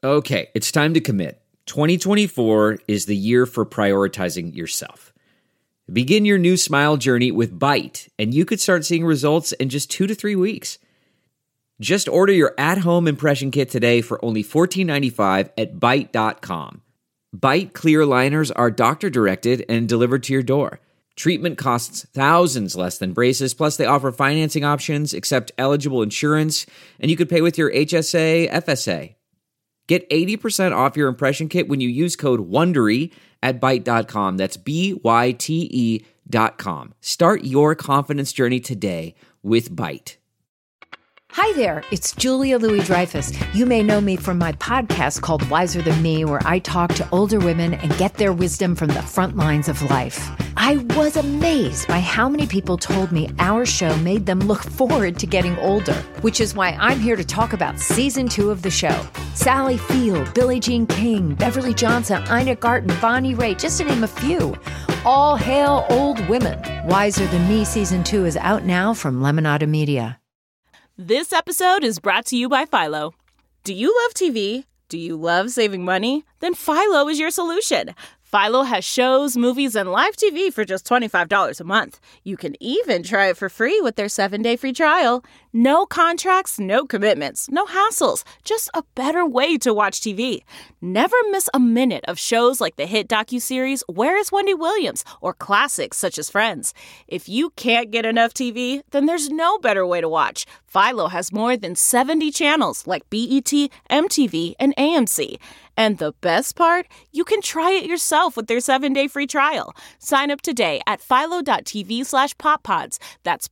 Okay, it's time to commit. 2024 is the year for prioritizing yourself. Begin your new smile journey with Byte, and you could start seeing results in just 2 to 3 weeks. Just order your at-home impression kit today for only $14.95 at Byte.com. Byte clear liners are doctor-directed and delivered to your door. Treatment costs thousands less than braces, plus they offer financing options, accept eligible insurance, and you could pay with your HSA, FSA. Get 80% off your impression kit when you use code WONDERY at Byte.com. That's BYTE.com. Start your confidence journey today with Byte. Hi there, it's Julia Louis-Dreyfus. You may know me from my podcast called Wiser Than Me, where I talk to older women and get their wisdom from the front lines of life. I was amazed by how many people told me our show made them look forward to getting older, which is why I'm here to talk about season 2 of the show. Sally Field, Billie Jean King, Beverly Johnson, Ina Garten, Bonnie Raitt, just to name a few. All hail old women. Wiser Than Me season 2 is out now from Lemonada Media. This episode is brought to you by Philo. Do you love TV? Do you love saving money? Then Philo is your solution. Philo has shows, movies, and live TV for just $25 a month. You can even try it for free with their 7-day free trial. No contracts, no commitments, no hassles. Just a better way to watch TV. Never miss a minute of shows like the hit docuseries Where is Wendy Williams? Or classics such as Friends. If you can't get enough TV, then there's no better way to watch. Philo has more than 70 channels like BET, MTV, and AMC. And the best part? You can try it yourself with their 7-day free trial. Sign up today at philo.tv/poppods. That's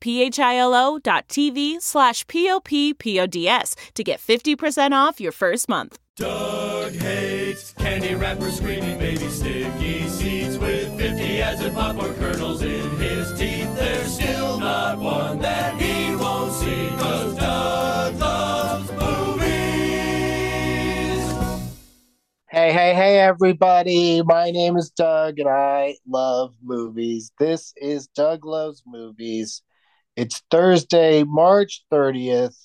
philo.tv/POPPODS to get 50% off your first month. Doug hates candy wrappers, screaming baby sticky seeds with 50 ads and popcorn kernels in his teeth. There's still not one that he won't see, 'cause Doug loves movies. Hey, everybody. My name is Doug, and I love movies. This is Doug Loves Movies. It's Thursday, March 30th,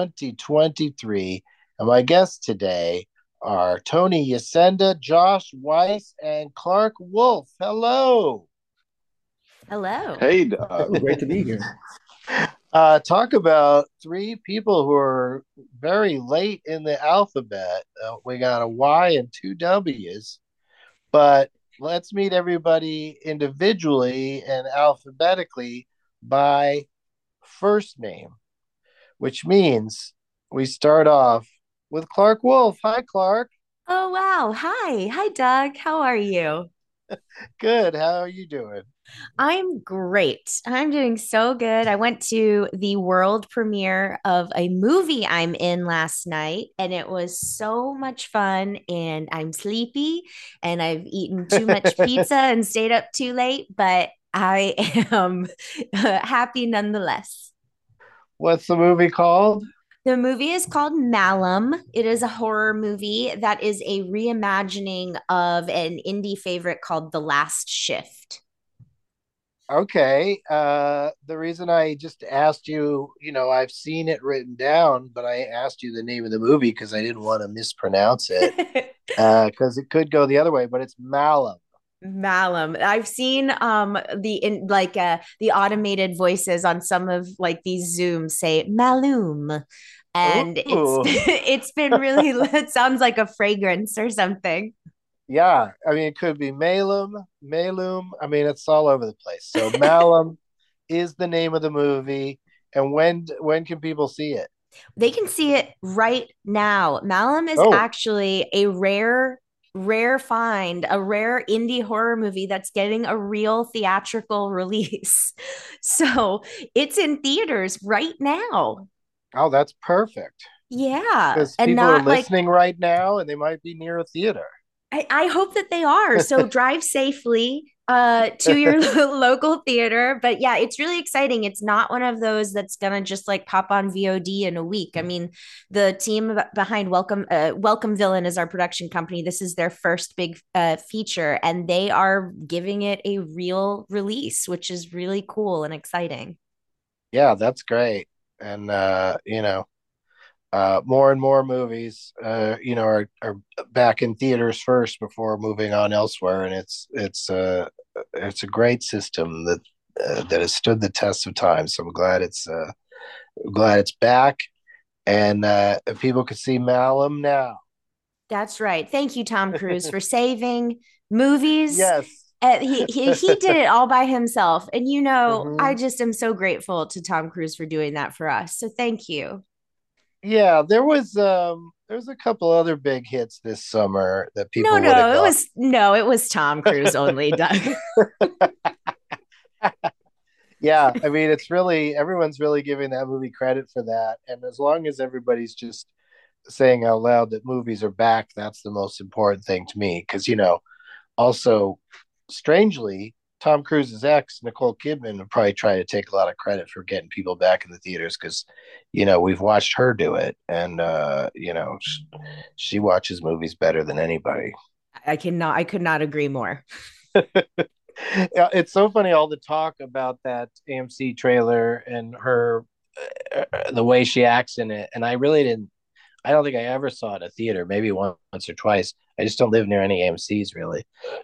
2023, and my guests today are Tony Yacenda, Josh Weiss, and Clark Wolf. Hello. Hello. Hey, Doug. Great to be here. Talk about 3 people who are very late in the alphabet. We got a Y and 2 W's, but let's meet everybody individually and alphabetically by first name, which means we start off with Clark Wolf. Hi, Clark. Oh, wow. Hi, Doug. How are you? Good. How are you doing? I'm great. I'm doing so good. I went to the world premiere of a movie I'm in last night, and it was so much fun. And I'm sleepy, and I've eaten too much pizza and stayed up too late, but I am happy nonetheless. What's the movie called? The movie is called Malum. It is a horror movie that is a reimagining of an indie favorite called The Last Shift. Okay. The reason I just asked you, I've seen it written down, but I asked you the name of the movie because I didn't want to mispronounce it. Because it could go the other way, but it's Malum. Malum. I've seen the automated voices on some of like these Zooms say Malum. And it's been really it sounds like a fragrance or something. Yeah, I mean, it could be Malum. I mean, it's all over the place. So Malum is the name of the movie. And when can people see it? They can see it right now. Malum is actually a rare find, a rare indie horror movie that's getting a real theatrical release. So it's in theaters right now. Oh, that's perfect. Yeah. Because people are listening right now and they might be near a theater. I hope that they are. So drive safely to your local theater. But yeah, it's really exciting. It's not one of those that's going to just like pop on VOD in a week. I mean, the team behind Welcome Villain is our production company. This is their first big feature, and they are giving it a real release, which is really cool and exciting. Yeah, that's great. And, More and more movies, are back in theaters first before moving on elsewhere, and it's a great system that has stood the test of time. So I'm glad it's back, and people can see Malum now. That's right. Thank you, Tom Cruise, for saving movies. Yes. He did it all by himself. And I Mhm. just am so grateful to Tom Cruise for doing that for us. So thank you. Yeah, there was a couple other big hits this summer that No, people would have no, gone. it was Tom Cruise only, Doug. Yeah, I mean, it's really everyone's really giving that movie credit for that, and as long as everybody's just saying out loud that movies are back, that's the most important thing to me. Because also strangely, Tom Cruise's ex, Nicole Kidman, would probably try to take a lot of credit for getting people back in the theaters because, we've watched her do it. And, she watches movies better than anybody. I could not agree more. Yeah, it's so funny, all the talk about that AMC trailer and her, the way she acts in it. And I don't think I ever saw it at a theater, maybe once or twice. I just don't live near any AMC's really.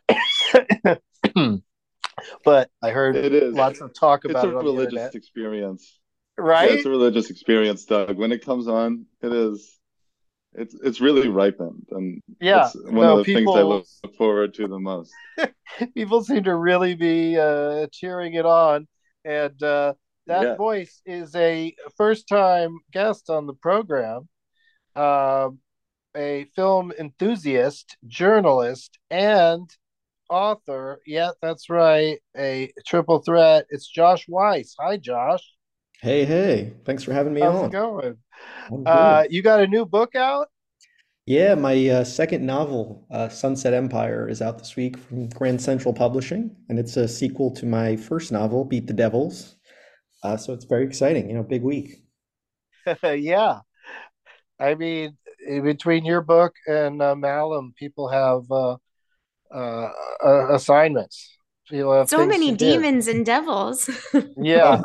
But I heard It is. lots of talk It's about it a on the religious internet. experience. Yeah, it's Right? a religious experience, Doug. When it comes on, it is. It's really ripened, and Yeah. it's one of No, the things I look forward to the most. people seem to really be cheering it on. And that Yeah. voice is a first time guest on the program, um, a film enthusiast, journalist, and author. Yeah, that's right. A triple threat. It's Josh Weiss. Hi, Josh. Hey, hey, thanks for having me How's it on. going? I'm good. You got a new book out? Yeah, my second novel, Sunset Empire, is out this week from Grand Central Publishing, and it's a sequel to my first novel, Beat the Devils. So it's very exciting, big week. Yeah. I mean, in between your book and Malum, people have uh, assignments. People have So things many to do. demons and devils. Yeah.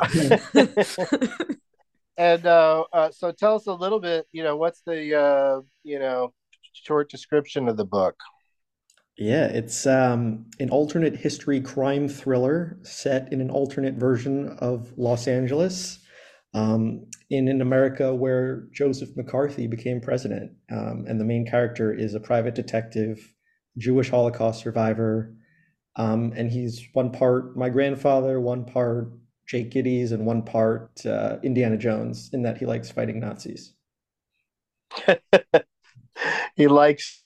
And so tell us a little bit, what's the, short description of the book? Yeah, it's an alternate history crime thriller set in an alternate version of Los Angeles, in an America where Joseph McCarthy became president. And the main character is a private detective, Jewish Holocaust survivor, and he's one part my grandfather, one part Jake Gittes, and one part Indiana Jones, in that he likes fighting Nazis. He likes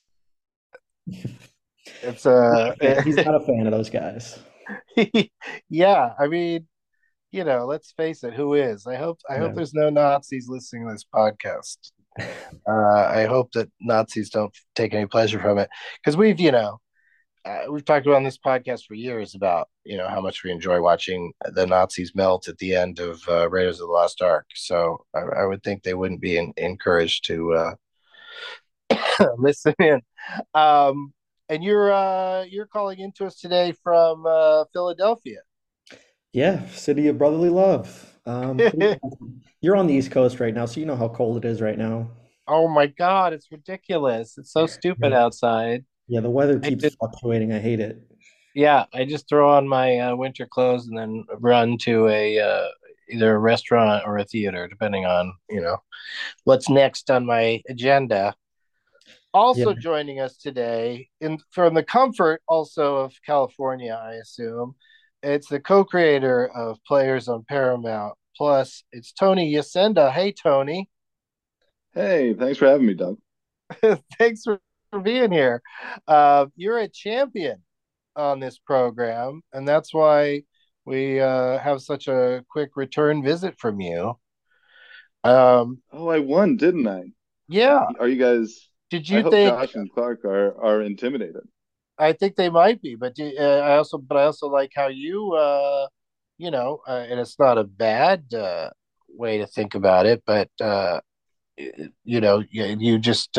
it's He's not a fan of those guys. yeah, I mean, let's face it, who is? I hope Yeah. there's no Nazis listening to this podcast. I hope that Nazis don't take any pleasure from it because we've talked about on this podcast for years about how much we enjoy watching the Nazis melt at the end of Raiders of the Lost Ark. So I would think they wouldn't be encouraged to listen in. Um, and you're calling into us today from Philadelphia. Yeah, city of brotherly love. You're on the East Coast right now, so you know how cold it is right now. Oh my God, it's ridiculous! It's so stupid Yeah, outside. yeah, the weather I keeps just, fluctuating. I hate it. yeah, I just throw on my winter clothes and then run to a either a restaurant or a theater, depending on what's next on my agenda. Yeah, Also joining us today, in from the comfort also of California, I assume, it's the co-creator of Players on Paramount Plus. It's Tony Yacenda. Hey, Tony. Hey, thanks for having me, Doug. Thanks for being here. You're a champion on this program, and that's why we have such a quick return visit from you. Um, Oh, I won, didn't I? yeah. Are you guys? Did I you hope think? Josh and Clark are intimidated. I think they might be, but I also like how and it's not a bad way to think about it, but you just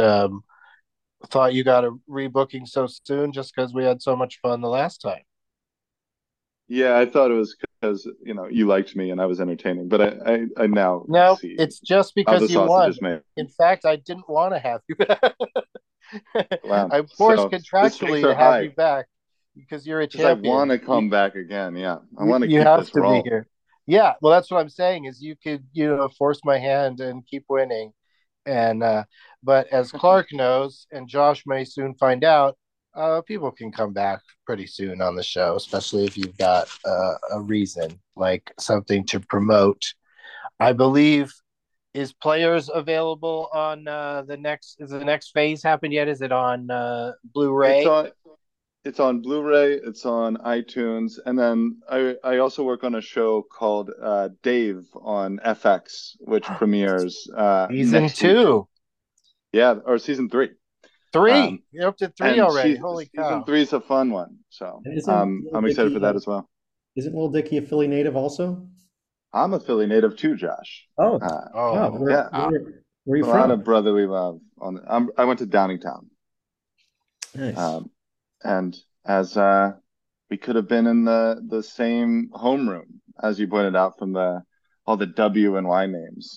thought you got a rebooking so soon just because we had so much fun the last time. Yeah, I thought it was because you liked me and I was entertaining, but I now No, see it's just how because the you sausage won. is made. In fact, I didn't want to have you back. Wow. I'm forced So the stakes contractually are to have high you back because you're a because I want champion. to come back again. Yeah, I You, want to you keep have this to be rolling. here. Yeah, well, that's what I'm saying is you could, force my hand and keep winning. And but as Clark knows, and Josh may soon find out, people can come back pretty soon on the show, especially if you've got a reason, like something to promote. I believe is players available on the next? Is the next phase happened yet? Is it on It's Blu-ray? on it's on Blu-ray, it's on iTunes, and then I also work on a show called Dave on FX, which premieres Season next week. two, Yeah, or season three. Um, three. You're up to three and already. Holy season cow! three is a fun one, so And isn't Little I'm excited for Dicky that as well. isn't Little Dicky a Philly native also? I'm a Philly native too, Josh. Oh, Uh, wow. Oh, Where yeah, where are you a lot from? of brotherly love. I went to Downingtown, Nice. um, and as we could have been in the same homeroom, as you pointed out from the all the W and Y names.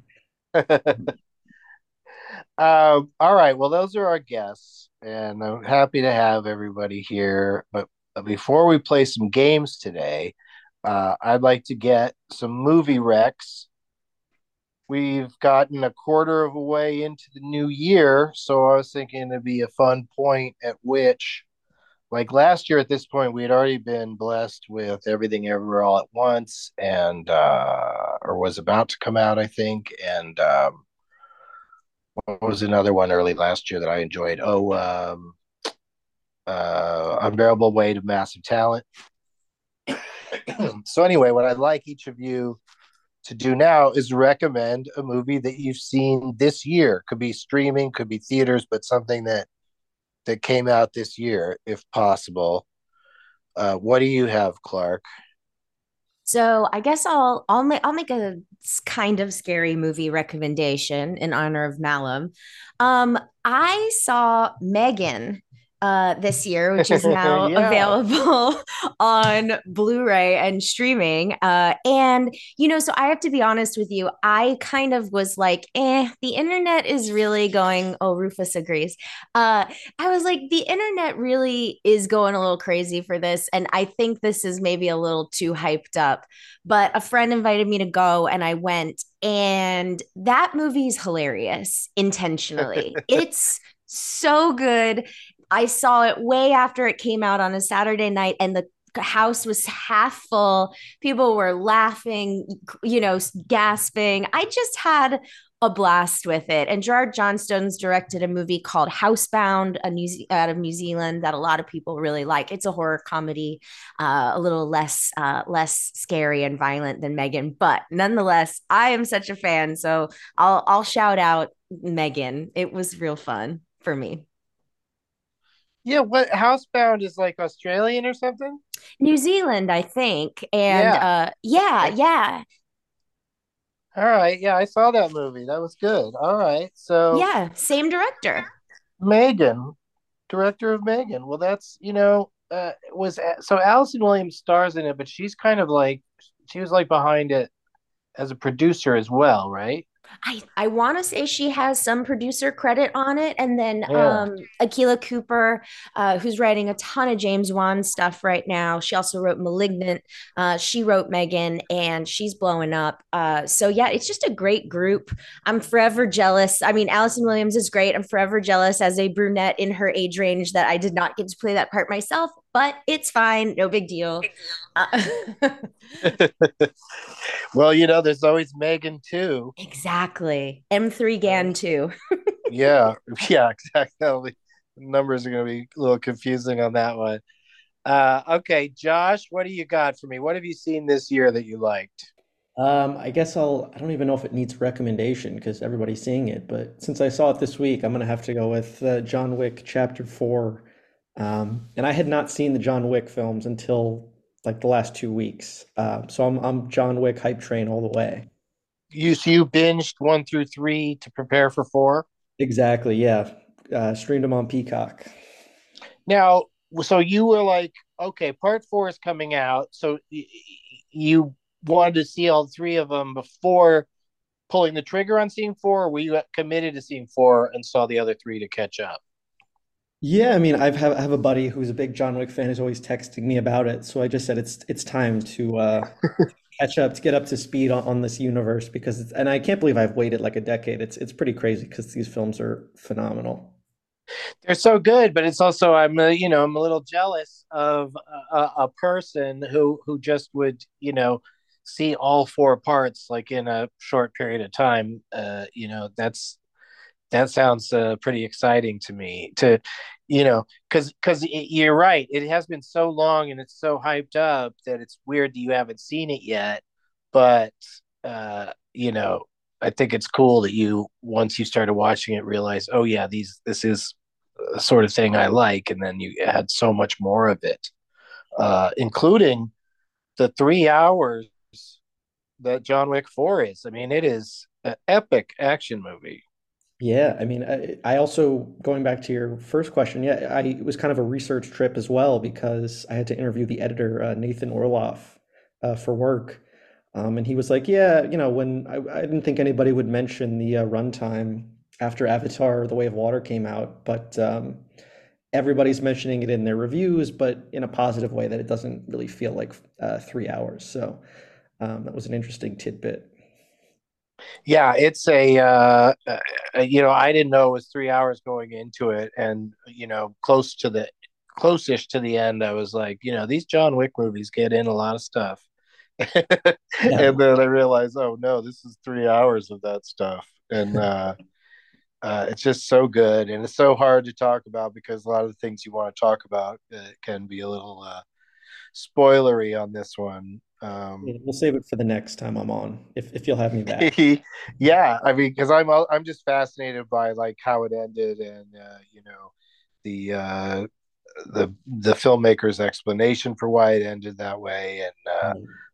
all right. Well, those are our guests, and I'm happy to have everybody here. But before we play some games today, I'd like to get some movie recs. We've gotten a quarter of a way into the new year, so I was thinking it'd be a fun point at which, like last year at this point, we had already been blessed with Everything Everywhere All at Once, and or was about to come out, I think. And what was another one early last year that I enjoyed? Oh, Unbearable Weight of Massive Talent. So anyway, what I'd like each of you to do now is recommend a movie that you've seen this year. Could be streaming, could be theaters, but something that came out this year, if possible. What do you have, Clark? So I guess I'll make a kind of scary movie recommendation in honor of Malum. I saw Megan this year, which is now Yeah. available on Blu-ray and streaming. And so I have to be honest with you, I kind of was like, the internet is really going. Oh, Rufus agrees. I was like, the internet really is going a little crazy for this. And I think this is maybe a little too hyped up. But a friend invited me to go, and I went. And that movie's hilarious intentionally. It's so good. I saw it way after it came out on a Saturday night, and the house was half full. People were laughing, gasping. I just had a blast with it. And Gerard Johnstone's directed a movie called Housebound, out of New Zealand, that a lot of people really like. It's a horror comedy, a little less scary and violent than Megan, but nonetheless, I am such a fan. So I'll shout out Megan. It was real fun for me. Yeah, what Housebound is like Australian or something? New Zealand, I think. And Yeah. yeah, I, yeah, all right. Yeah, I saw that movie. That was good. All right. So yeah. Same director. Megan, director of Megan. Well, that's was so Allison Williams stars in it, but she's kind of like she was like behind it as a producer as well, right? I want to say she has some producer credit on it. And then Yeah. Akila Cooper, who's writing a ton of James Wan stuff right now. She also wrote Malignant. She wrote Megan, and she's blowing up. So yeah, it's just a great group. I'm forever jealous. I mean, Allison Williams is great. I'm forever jealous as a brunette in her age range that I did not get to play that part myself, but it's fine. No big deal. Uh, Well, there's always Megan too. exactly. M3 GAN too. Yeah, yeah, exactly. The numbers are going to be a little confusing on that one. Okay, Josh, what do you got for me? What have you seen this year that you liked? I guess I don't even know if it needs recommendation because everybody's seeing it, but since I saw it this week, I'm gonna have to go with John Wick Chapter 4. And I had not seen the John Wick films until like the last 2 weeks. So I'm John Wick hype train all the way. You binged 1 through 3 to prepare for 4. Exactly, yeah. Streamed them on Peacock. Now, so you were like okay, part four is coming out. So you wanted to see all three of them before pulling the trigger on seeing four, or were you committed to seeing four and saw the other three to catch up? Yeah, I mean, I have a buddy who's a big John Wick fan who's always texting me about it. So I just said it's time to catch up, to get up to speed on this universe because and I can't believe I've waited like a decade. It's pretty crazy because these films are phenomenal. They're so good, but it's also I'm a little jealous of a person who just would see all four parts like in a short period of time. That sounds pretty exciting to me. Because you're right, it has been so long and it's so hyped up that it's weird that you haven't seen it yet. But I think it's cool that you once you started watching it realize, oh yeah, this is the sort of thing I like, and then you had so much more of it, including the 3 hours that John Wick 4 is. I mean, it is an epic action movie. Yeah, I mean, I also going back to your first question, yeah, it was kind of a research trip as well because I had to interview the editor, Nathan Orloff, for work. And he was like, yeah, when I didn't think anybody would mention the runtime after Avatar: The Way of Water came out, but everybody's mentioning it in their reviews, but in a positive way that it doesn't really feel like 3 hours. So that was an interesting tidbit. Yeah, it's I didn't know it was 3 hours going into it, and close-ish to the end, I was like, these John Wick movies get in a lot of stuff. Yeah. And then I realized, oh no, this is 3 hours of that stuff. And it's just so good, and it's so hard to talk about because a lot of the things you want to talk about can be a little spoilery on this one. Yeah, we'll save it for the next time I'm on, if you'll have me back. Yeah, I mean, because I'm just fascinated by like how it ended, and the the filmmaker's explanation for why it ended that way, and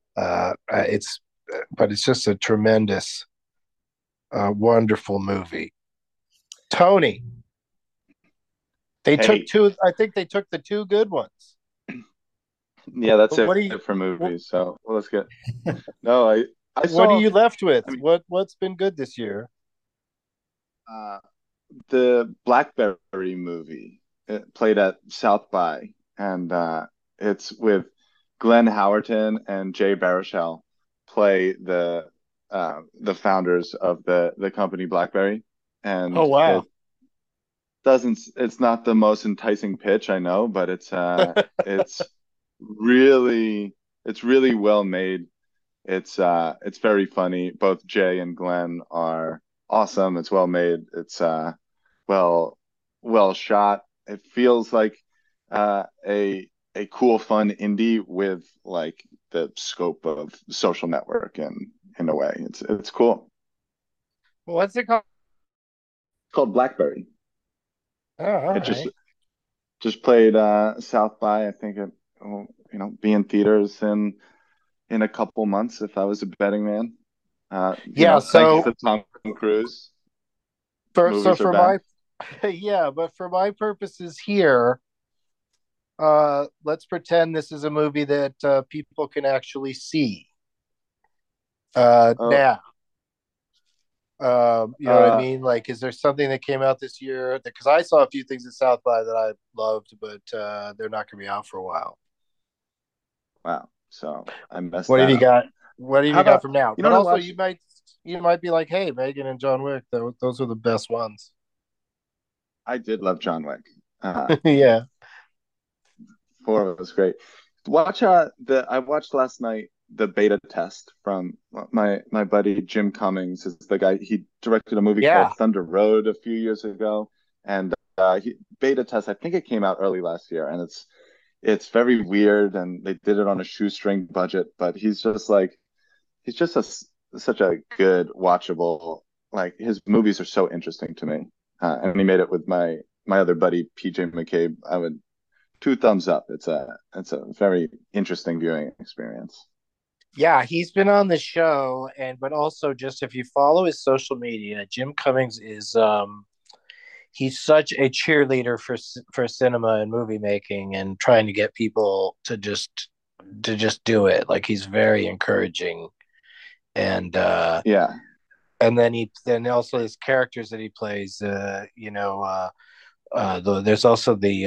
it's just a tremendous, wonderful movie. Tony, they took Hey, two. I think they took the two good ones. yeah, that's But it for movies. So well, let's get. No, I what are saw. you left with? I mean, What's been good this year? uh, the Blackberry movie played at South by, and it's with Glenn Howerton and Jay Baruchel play the founders of the company BlackBerry, Oh and wow. it's not the most enticing pitch, I know, but it's really it's really well made. It's very funny. Both Jay and Glenn are awesome. It's well made. It's well well shot. It feels like a cool fun indie with like the scope of Social Network and in a way. It's cool. What's it called? It's called Blackberry. Oh, all It just right. just played South by. I think it will, be in theaters in a couple months if I was a betting man. Yeah. Thanks So to Tom Cruise, for so movies are for back. my yeah, but for my purposes here, let's pretend this is a movie that people can actually see Oh, now. You know what I uh, mean? Like, is there something that came out this year? Because I saw a few things at South by that I loved, but they're not going to be out for a while. wow. So I messed What have that you up. got? What have How you got about from now? you know But what I also, watched? you might be like, hey, Megan and John Wick, those are the best ones. I did love John Wick. Yeah. Four was great. Watch the I watched last night the beta test from my buddy Jim Cummings is the guy. He directed a movie Yeah. called Thunder Road a few years ago, and beta test. I think it came out early last year, and it's very weird, and they did it on a shoestring budget. But he's just such a good watchable. Like his movies are so interesting to me, and he made it with my other buddy PJ McCabe. I would two thumbs up. It's a very interesting viewing experience. Yeah, he's been on the show, but also just if you follow his social media, Jim Cummings is he's such a cheerleader for cinema and movie making, and trying to get people to just do it. Like, he's very encouraging, and Yeah. and then also his characters that he plays. There's also the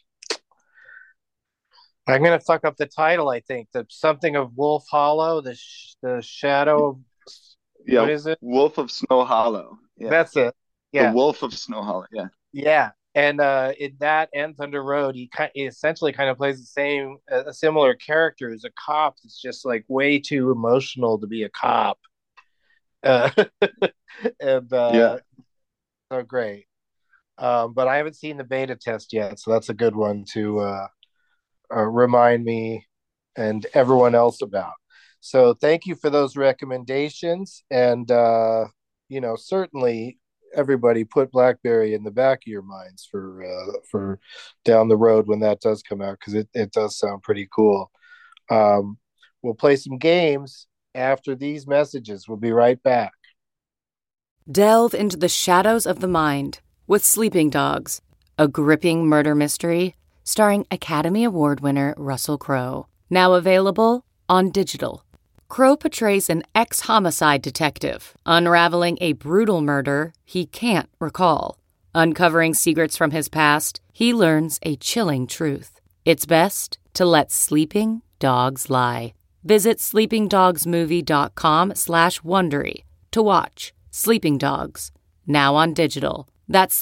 I'm gonna fuck up the title. I think the something of Wolf Hollow, the shadow. Yeah. What is it? Wolf of Snow Hollow. Yeah. That's it. The Yeah, Wolf of Snow Hollow. Yeah. yeah. And in that and Thunder Road, he essentially kind of plays the same, a similar character as a cop. It's just like way too emotional to be a cop, uh, and Yeah. so great. But I haven't seen the beta test yet, so that's a good one to remind me and everyone else about. So thank you for those recommendations, and certainly everybody put Blackberry in the back of your minds for down the road when that does come out, because it does sound pretty cool. We'll play some games after these messages. We'll be right back. Delve into the shadows of the mind with Sleeping Dogs, a gripping murder mystery starring Academy Award winner Russell Crowe. Now available on digital. Crowe portrays an ex-homicide detective unraveling a brutal murder he can't recall. Uncovering secrets from his past, he learns a chilling truth. It's best to let sleeping dogs lie. Visit sleepingdogsmovie.com/Wondery to watch Sleeping Dogs, now on digital. That's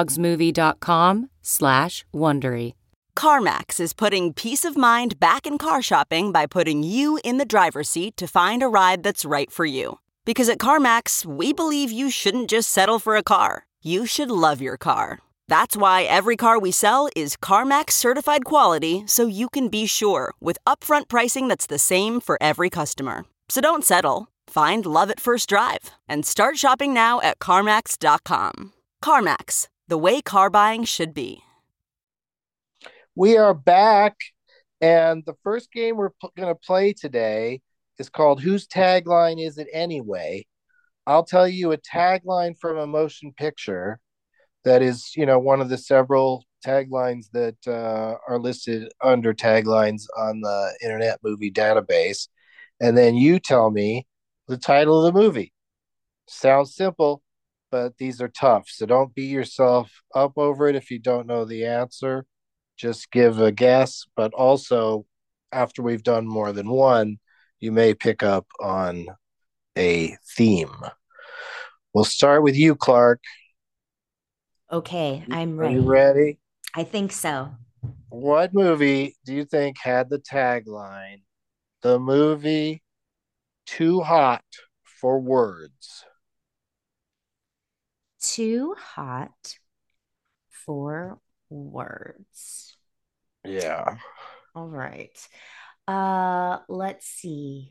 sleepingdogsmovie.com/Wondery. CarMax is putting peace of mind back in car shopping by putting you in the driver's seat to find a ride that's right for you. Because at CarMax, we believe you shouldn't just settle for a car. You should love your car. That's why every car we sell is CarMax certified quality, so you can be sure with upfront pricing that's the same for every customer. So don't settle. Find love at first drive and start shopping now at CarMax.com. CarMax, the way car buying should be. We are back, and the first game we're going to play today is called Whose Tagline Is It Anyway? I'll tell you a tagline from a motion picture that is, one of the several taglines that are listed under taglines on the Internet Movie Database, and then you tell me the title of the movie. Sounds simple, but these are tough, so don't beat yourself up over it if you don't know the answer. Just give a guess, but also after we've done more than one, you may pick up on a theme. We'll start with you, Clark. Okay, I'm Are ready. you ready? I think so. What movie do you think had the tagline, "The movie Too Hot for Words"? Too hot for words. Yeah. All right. Let's see.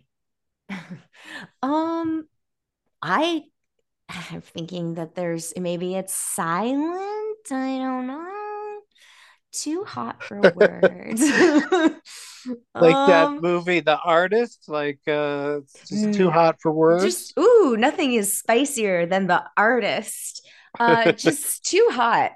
I'm thinking that maybe it's silent. I don't know. Too hot for words. Like that movie, The Artist, it's just too hot for words. Nothing is spicier than The Artist. Just too hot.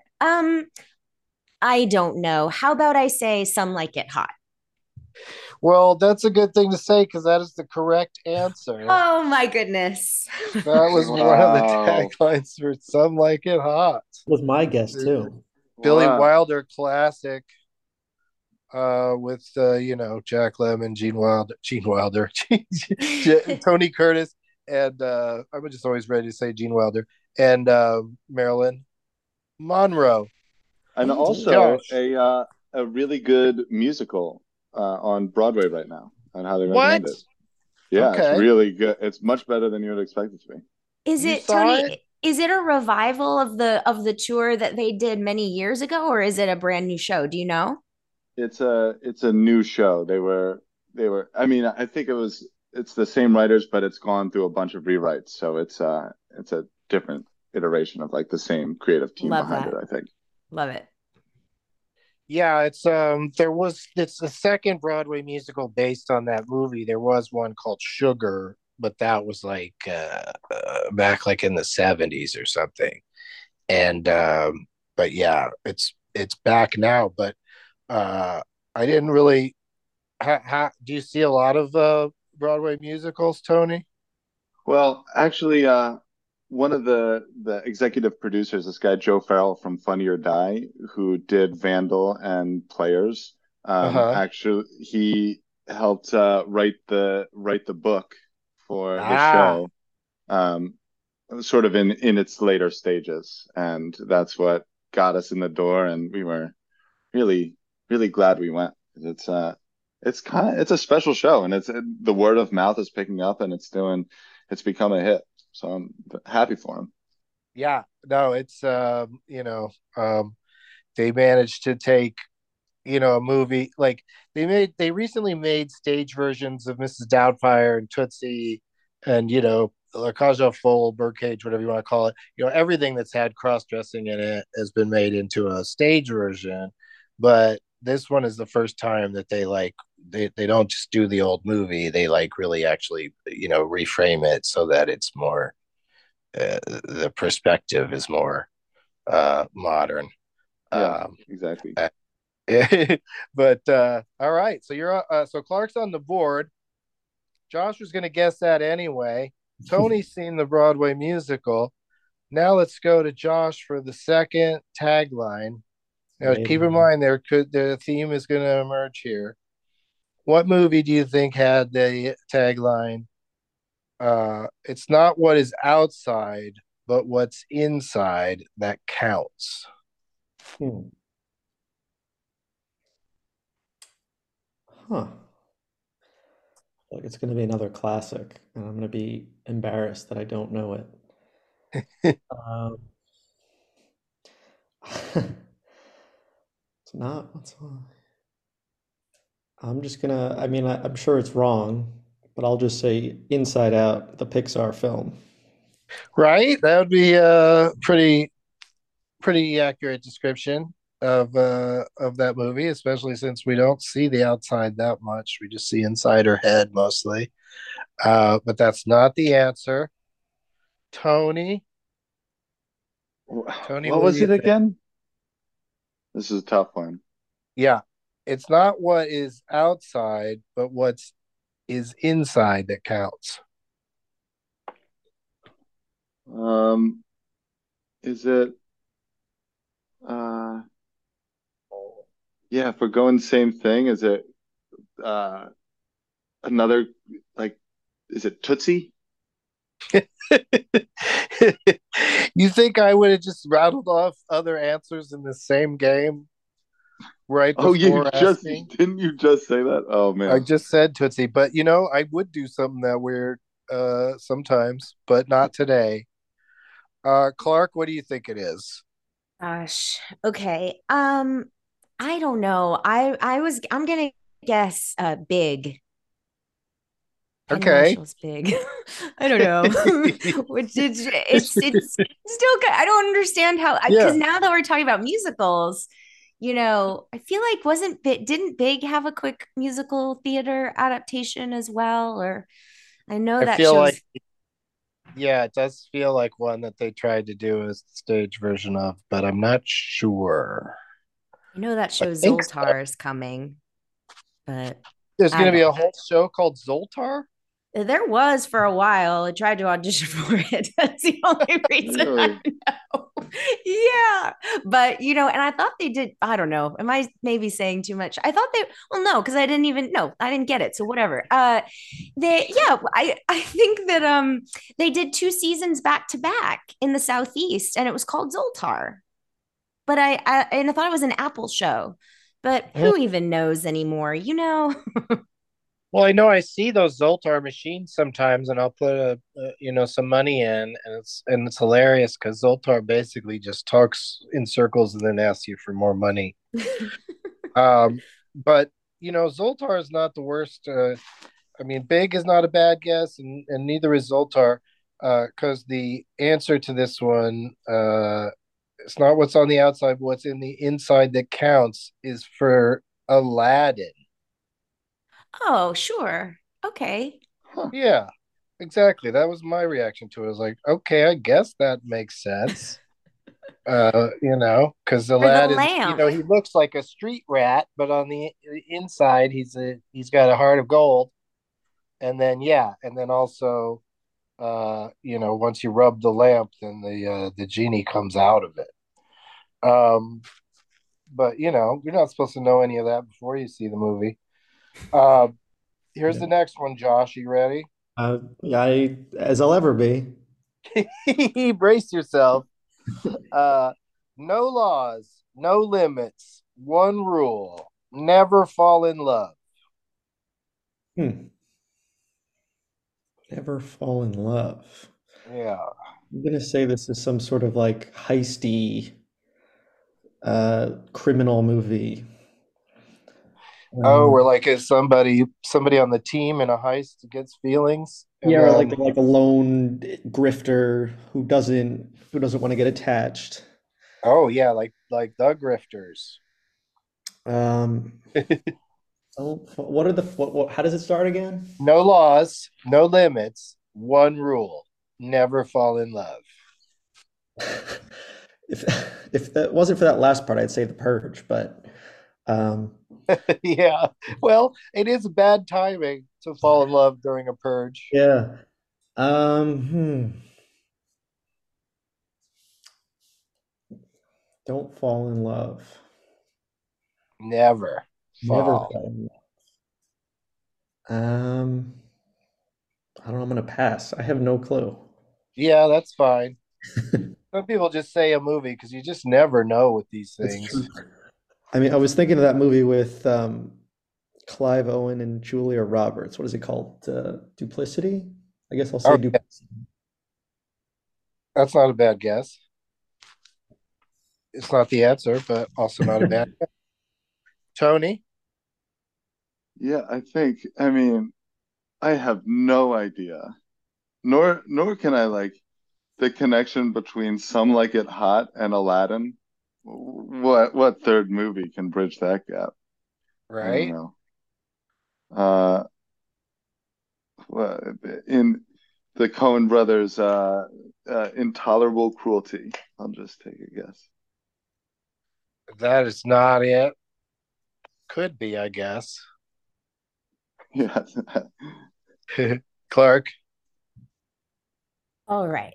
I don't know. How about I say Some Like It Hot? Well, that's a good thing to say, because that is the correct answer. Oh my goodness. That was one of the taglines for Some Like It Hot. Was my guess too. Billy Wilder classic, with Jack Lemmon, Gene Wilder, Tony Curtis, and I'm just always ready to say Gene Wilder, and Marilyn Monroe. And also a really good musical on Broadway right now, on how they recommend it. Yeah, okay. It's really good. It's much better than you would expect it to be. Is it, Tony? Is it a revival of the tour that they did many years ago, or is it a brand new show? Do you know? It's a new show. They were. I mean, I think it's the same writers, but it's gone through a bunch of rewrites. So it's a different iteration of like the same creative team behind it, I think. Love it. Yeah, it's the second Broadway musical based on that movie. There was one called Sugar, but that was like back like in the 70s or something. And but yeah, it's back now. But I didn't really. Do you see a lot of Broadway musicals, Tony? Well, actually, one of the executive producers, this guy Joe Farrell from Funny or Die, who did Vandal and Players, Uh-huh. actually he helped write the book for the Ah, show, um, sort of in its later stages, and that's what got us in the door, and we were really really glad we went. It's a special show, and the word of mouth is picking up, and it's become a hit. So I'm happy for him. yeah. No, it's they managed to take a movie like they recently made stage versions of Mrs. Doubtfire and Tootsie and La Cage aux Folles, Birdcage, whatever you want to call it. Everything that's had cross dressing in it has been made into a stage version, but this one is the first time that they don't just do the old movie. They like really actually reframe it so that it's more the perspective is more modern. Yeah, Um, exactly. but all right, so so Clark's on the board. Josh was going to guess that anyway. Tony's seen the Broadway musical. Now let's go to Josh for the second tagline. Now keep in mind the theme is going to emerge here. What movie do you think had the tagline? It's not what is outside, but what's inside that counts. Hmm. Huh. Like it's going to be another classic, and I'm going to be embarrassed that I don't know it. Um, it's not. I'm just gonna. I mean, I'm sure it's wrong, but I'll just say Inside Out, the Pixar film. Right? That would be a pretty accurate description of that movie, especially since we don't see the outside that much. We just see inside her head mostly. But that's not the answer. Tony, Tony, What what do was you it think? again? This is a tough one. Yeah, it's not what is outside, but what's is inside that counts. Um, is it uh yeah, if we're going same thing, is it uh another like is it Tootsie? You think I would have just rattled off other answers in the same game right Oh, you before just asking? didn't you just say that? Oh I man. just said Tootsie, but I would do something that weird sometimes, but not today. Clark, what do you think it is? Gosh. Okay. I don't know. I'm gonna guess big. Penny Okay. Marshall's big. I don't know. Which it's still good. I don't understand how because Yeah, now that we're talking about musicals, I feel like didn't Big have a quick musical theater adaptation as well? Or I know I that feel like shows yeah, it does feel like one that they tried to do a stage version of, but I'm not sure. I know that I show think so. Zoltar is coming, but There's I going to be don't a whole show called Zoltar. There was for a while. I tried to audition for it. That's the only reason I Really? know. Yeah. But, and I thought they did. I don't know. Am I maybe saying too much? I thought well, no, because I didn't even, no, I didn't get it. So whatever. I think that they did 2 seasons back to back in the Southeast and it was called Zoltar. But and I thought it was an Apple show. But Mm. who even knows anymore? Well, I know I see those Zoltar machines sometimes, and I'll put some money in, and it's hilarious because Zoltar basically just talks in circles and then asks you for more money. But Zoltar is not the worst. I mean, Big is not a bad guess, and neither is Zoltar, because the answer to this one, it's not what's on the outside, but what's in the inside that counts, is for Aladdin. Oh, sure. Okay. Huh. Yeah, exactly. That was my reaction to it. I was like, okay, I guess that makes sense. Because the For the lad is, lamp. he looks like a street rat, but on the inside, he's got a heart of gold. And then, yeah, and then also, once you rub the lamp, then the genie comes out of it. But you're not supposed to know any of that before you see the movie. Here's the next one, Josh. You ready? As I'll ever be. Brace yourself. No laws, no limits, one rule: never fall in love. Never fall in love. Yeah. I'm gonna say this is some sort of like heisty criminal movie. Or like is somebody on the team in a heist gets feelings. Yeah, or like a lone grifter who doesn't want to get attached. Oh yeah, like the grifters. So how does it start again? No laws, no limits, one rule: never fall in love. If that wasn't for that last part, I'd say The Purge, but Yeah. Well, it is bad timing to fall in love during a purge. yeah. Don't fall in love. Never Never fall. fall in love. I don't know. I'm gonna pass. I have no clue. Yeah, that's fine. Some people just say a movie because you just never know with these It's things. true. I mean, I was thinking of that movie with Clive Owen and Julia Roberts. What is it called? Duplicity? I guess I'll say Okay. Duplicity. That's not a bad guess. It's not the answer, but also not a bad guess. Tony? Yeah, I mean, I have no idea. Nor can I like the connection between Some Like It Hot and Aladdin. What third movie can bridge that gap? I don't Right? know. Uh, in the Coen brothers, Intolerable Cruelty. I'll just take a guess. That is not it. Could be, I guess. Yeah. Clark? All right.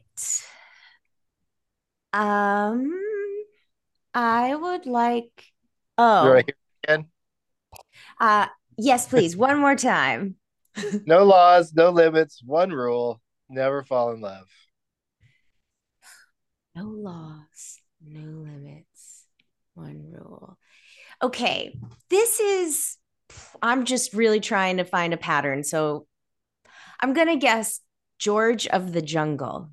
I would like. You're right Oh, here again. yes, please. One more time. No laws, no limits, one rule: never fall in love. No laws, no limits, one rule. Okay, I'm just really trying to find a pattern. So I'm going to guess George of the Jungle.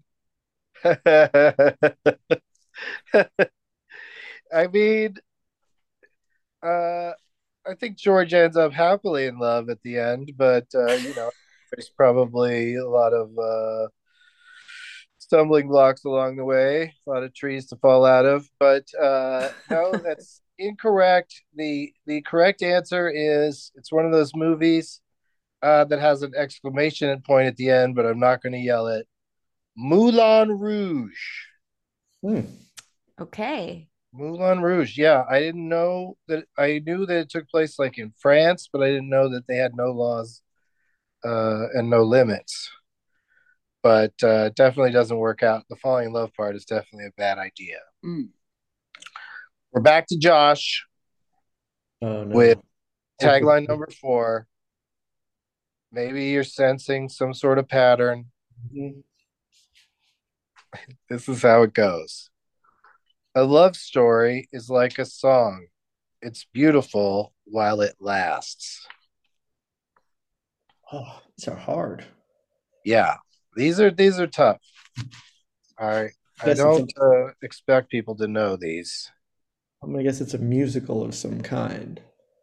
I mean, I think George ends up happily in love at the end, but there's probably a lot of stumbling blocks along the way, a lot of trees to fall out of. But no, that's incorrect. The correct answer is it's one of those movies that has an exclamation point at the end, but I'm not going to yell it. Moulin Rouge. Okay. Moulin Rouge. Yeah, I didn't know that. I knew that it took place like in France, but I didn't know that they had no laws and no limits. But definitely doesn't work out. The falling in love part is definitely a bad idea. We're back to Josh Oh no. with tagline number 4. Maybe you're sensing some sort of pattern. This is how it goes. A love story is like a song. It's beautiful while it lasts. Oh, these are hard. Yeah, these are tough. All right. I don't expect people to know these. I'm gonna guess it's a musical of some kind.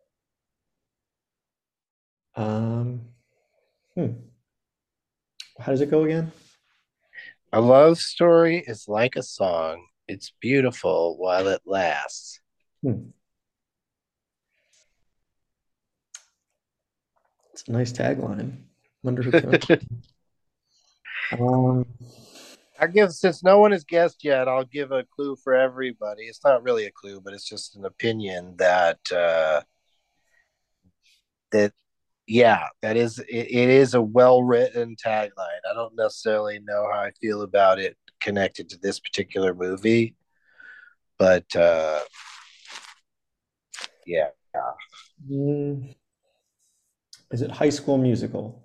How does it go again? A love story is like a song. It's beautiful while it lasts. It's a nice tagline. Wonder who came up with it. Since no one has guessed yet, I'll give a clue for everybody. It's not really a clue, but it's just an opinion that yeah, it is a well written tagline. I don't necessarily know how I feel about it connected to this particular movie, but yeah. Mm, is it High School Musical?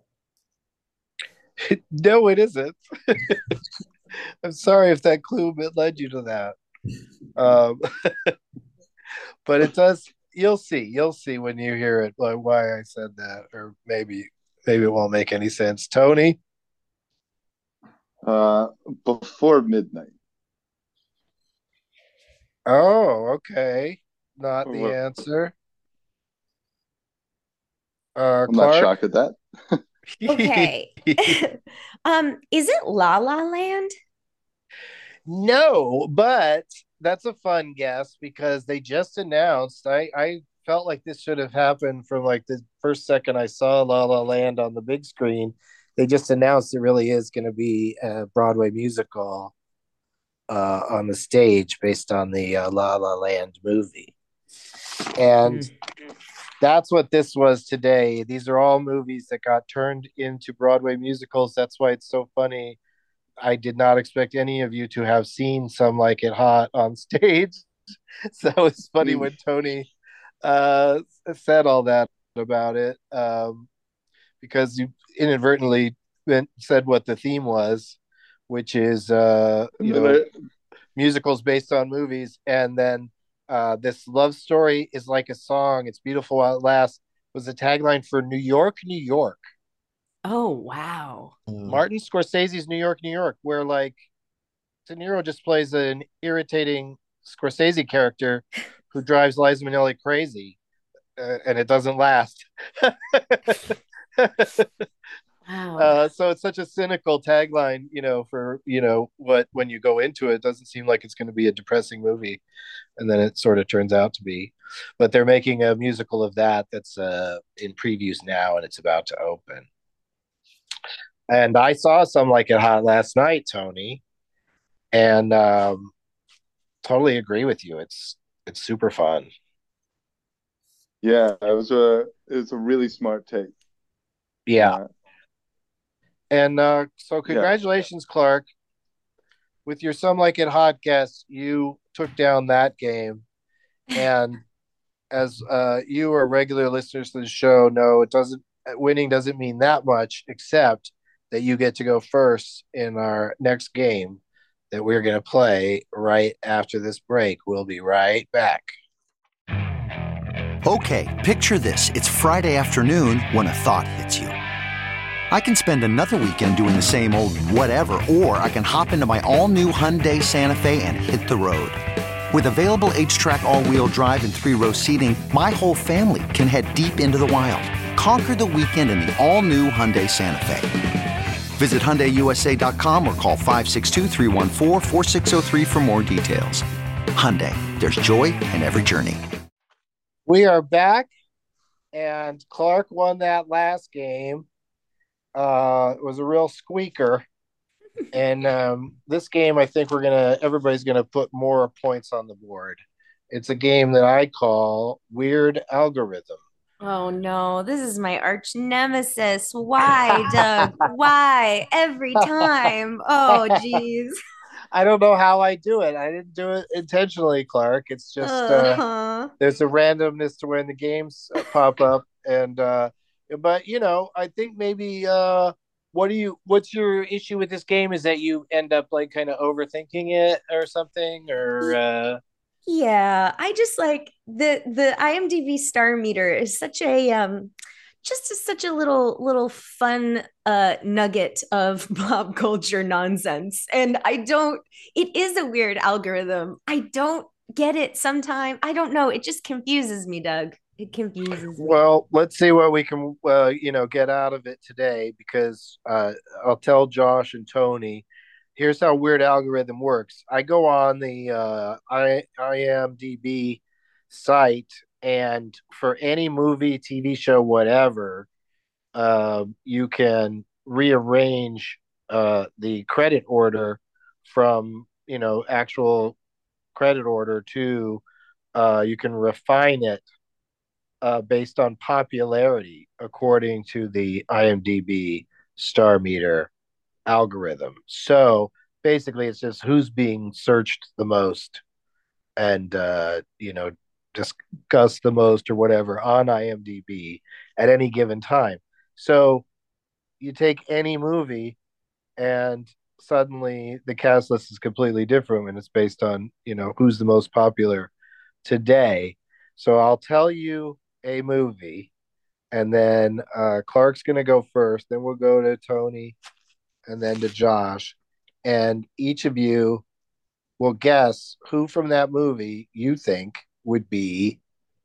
No, it isn't. I'm sorry if that clue led you to that. Um, but it does. You'll see. You'll see when you hear it, like why I said that, or maybe it won't make any sense. Tony. Uh, Before Midnight. Oh, okay. Not the Well, answer. I'm not Clark. shocked at that. Okay. Is it La La Land? No, but that's a fun guess because they just announced. I felt like this should have happened from like the first second I saw La La Land on the big screen. They just announced it really is going to be a Broadway musical on the stage based on the La La Land movie. And that's what this was today. These are all movies that got turned into Broadway musicals. That's why it's so funny. I did not expect any of you to have seen Some Like It Hot on stage. So it's funny when Tony said all that about it because you inadvertently said what the theme was, which is musicals based on movies, and then this love story is like a song. It's beautiful while it lasts. Was the tagline for New York, New York. Oh, wow. Martin Scorsese's New York, New York, where like De Niro just plays an irritating Scorsese character who drives Liza Minnelli crazy, and it doesn't last. Wow. So it's such a cynical tagline, for what when you go into it, it doesn't seem like it's going to be a depressing movie, and then it sort of turns out to be. But they're making a musical of that's in previews now, and it's about to open. And I saw Some Like It Hot last night, Tony, and totally agree with you. It's super fun. Yeah, it's a really smart take. Yeah. And so congratulations, Clark. With your Some Like It Hot guess, you took down that game. And as you are regular listeners to the show know, winning doesn't mean that much, except that you get to go first in our next game that we're going to play right after this break. We'll be right back. Okay, picture this. It's Friday afternoon when a thought hits you. I can spend another weekend doing the same old whatever, or I can hop into my all-new Hyundai Santa Fe and hit the road. With available H-Track all-wheel drive and 3-row seating, my whole family can head deep into the wild. Conquer the weekend in the all-new Hyundai Santa Fe. Visit HyundaiUSA.com or call 562-314-4603 for more details. Hyundai, there's joy in every journey. We are back, and Clark won that last game. It was a real squeaker. And this game, I think everybody's gonna put more points on the board. It's a game that I call Weird Algorithm. Oh no, this is my arch nemesis. Why, Doug? Why? Every time. Oh, geez. I don't know how I do it. I didn't do it intentionally, Clark. It's just there's a randomness to when the games pop up, and but I think maybe what's your issue with this game is that you end up like kind of overthinking it or something, or Yeah, I just like the IMDb star meter is such a such a little fun nugget of pop culture nonsense. And it is a weird algorithm. I don't get it sometimes. I don't know. It just confuses me, Doug. It confuses me. Well, let's see what we can get out of it today, because I'll tell Josh and Tony. Here's how Weird Algorithm works. I go on the IMDb site, and for any movie, TV show, whatever, you can rearrange the credit order from actual credit order to you can refine it based on popularity according to the IMDb star meter algorithm. So basically, it's just who's being searched the most and discussed the most or whatever on IMDb at any given time. So you take any movie and suddenly the cast list is completely different when it's based on who's the most popular today. So I'll tell you a movie, and then Clark's going to go first. Then we'll go to Tony, and then to Josh, and each of you will guess who from that movie you think would be,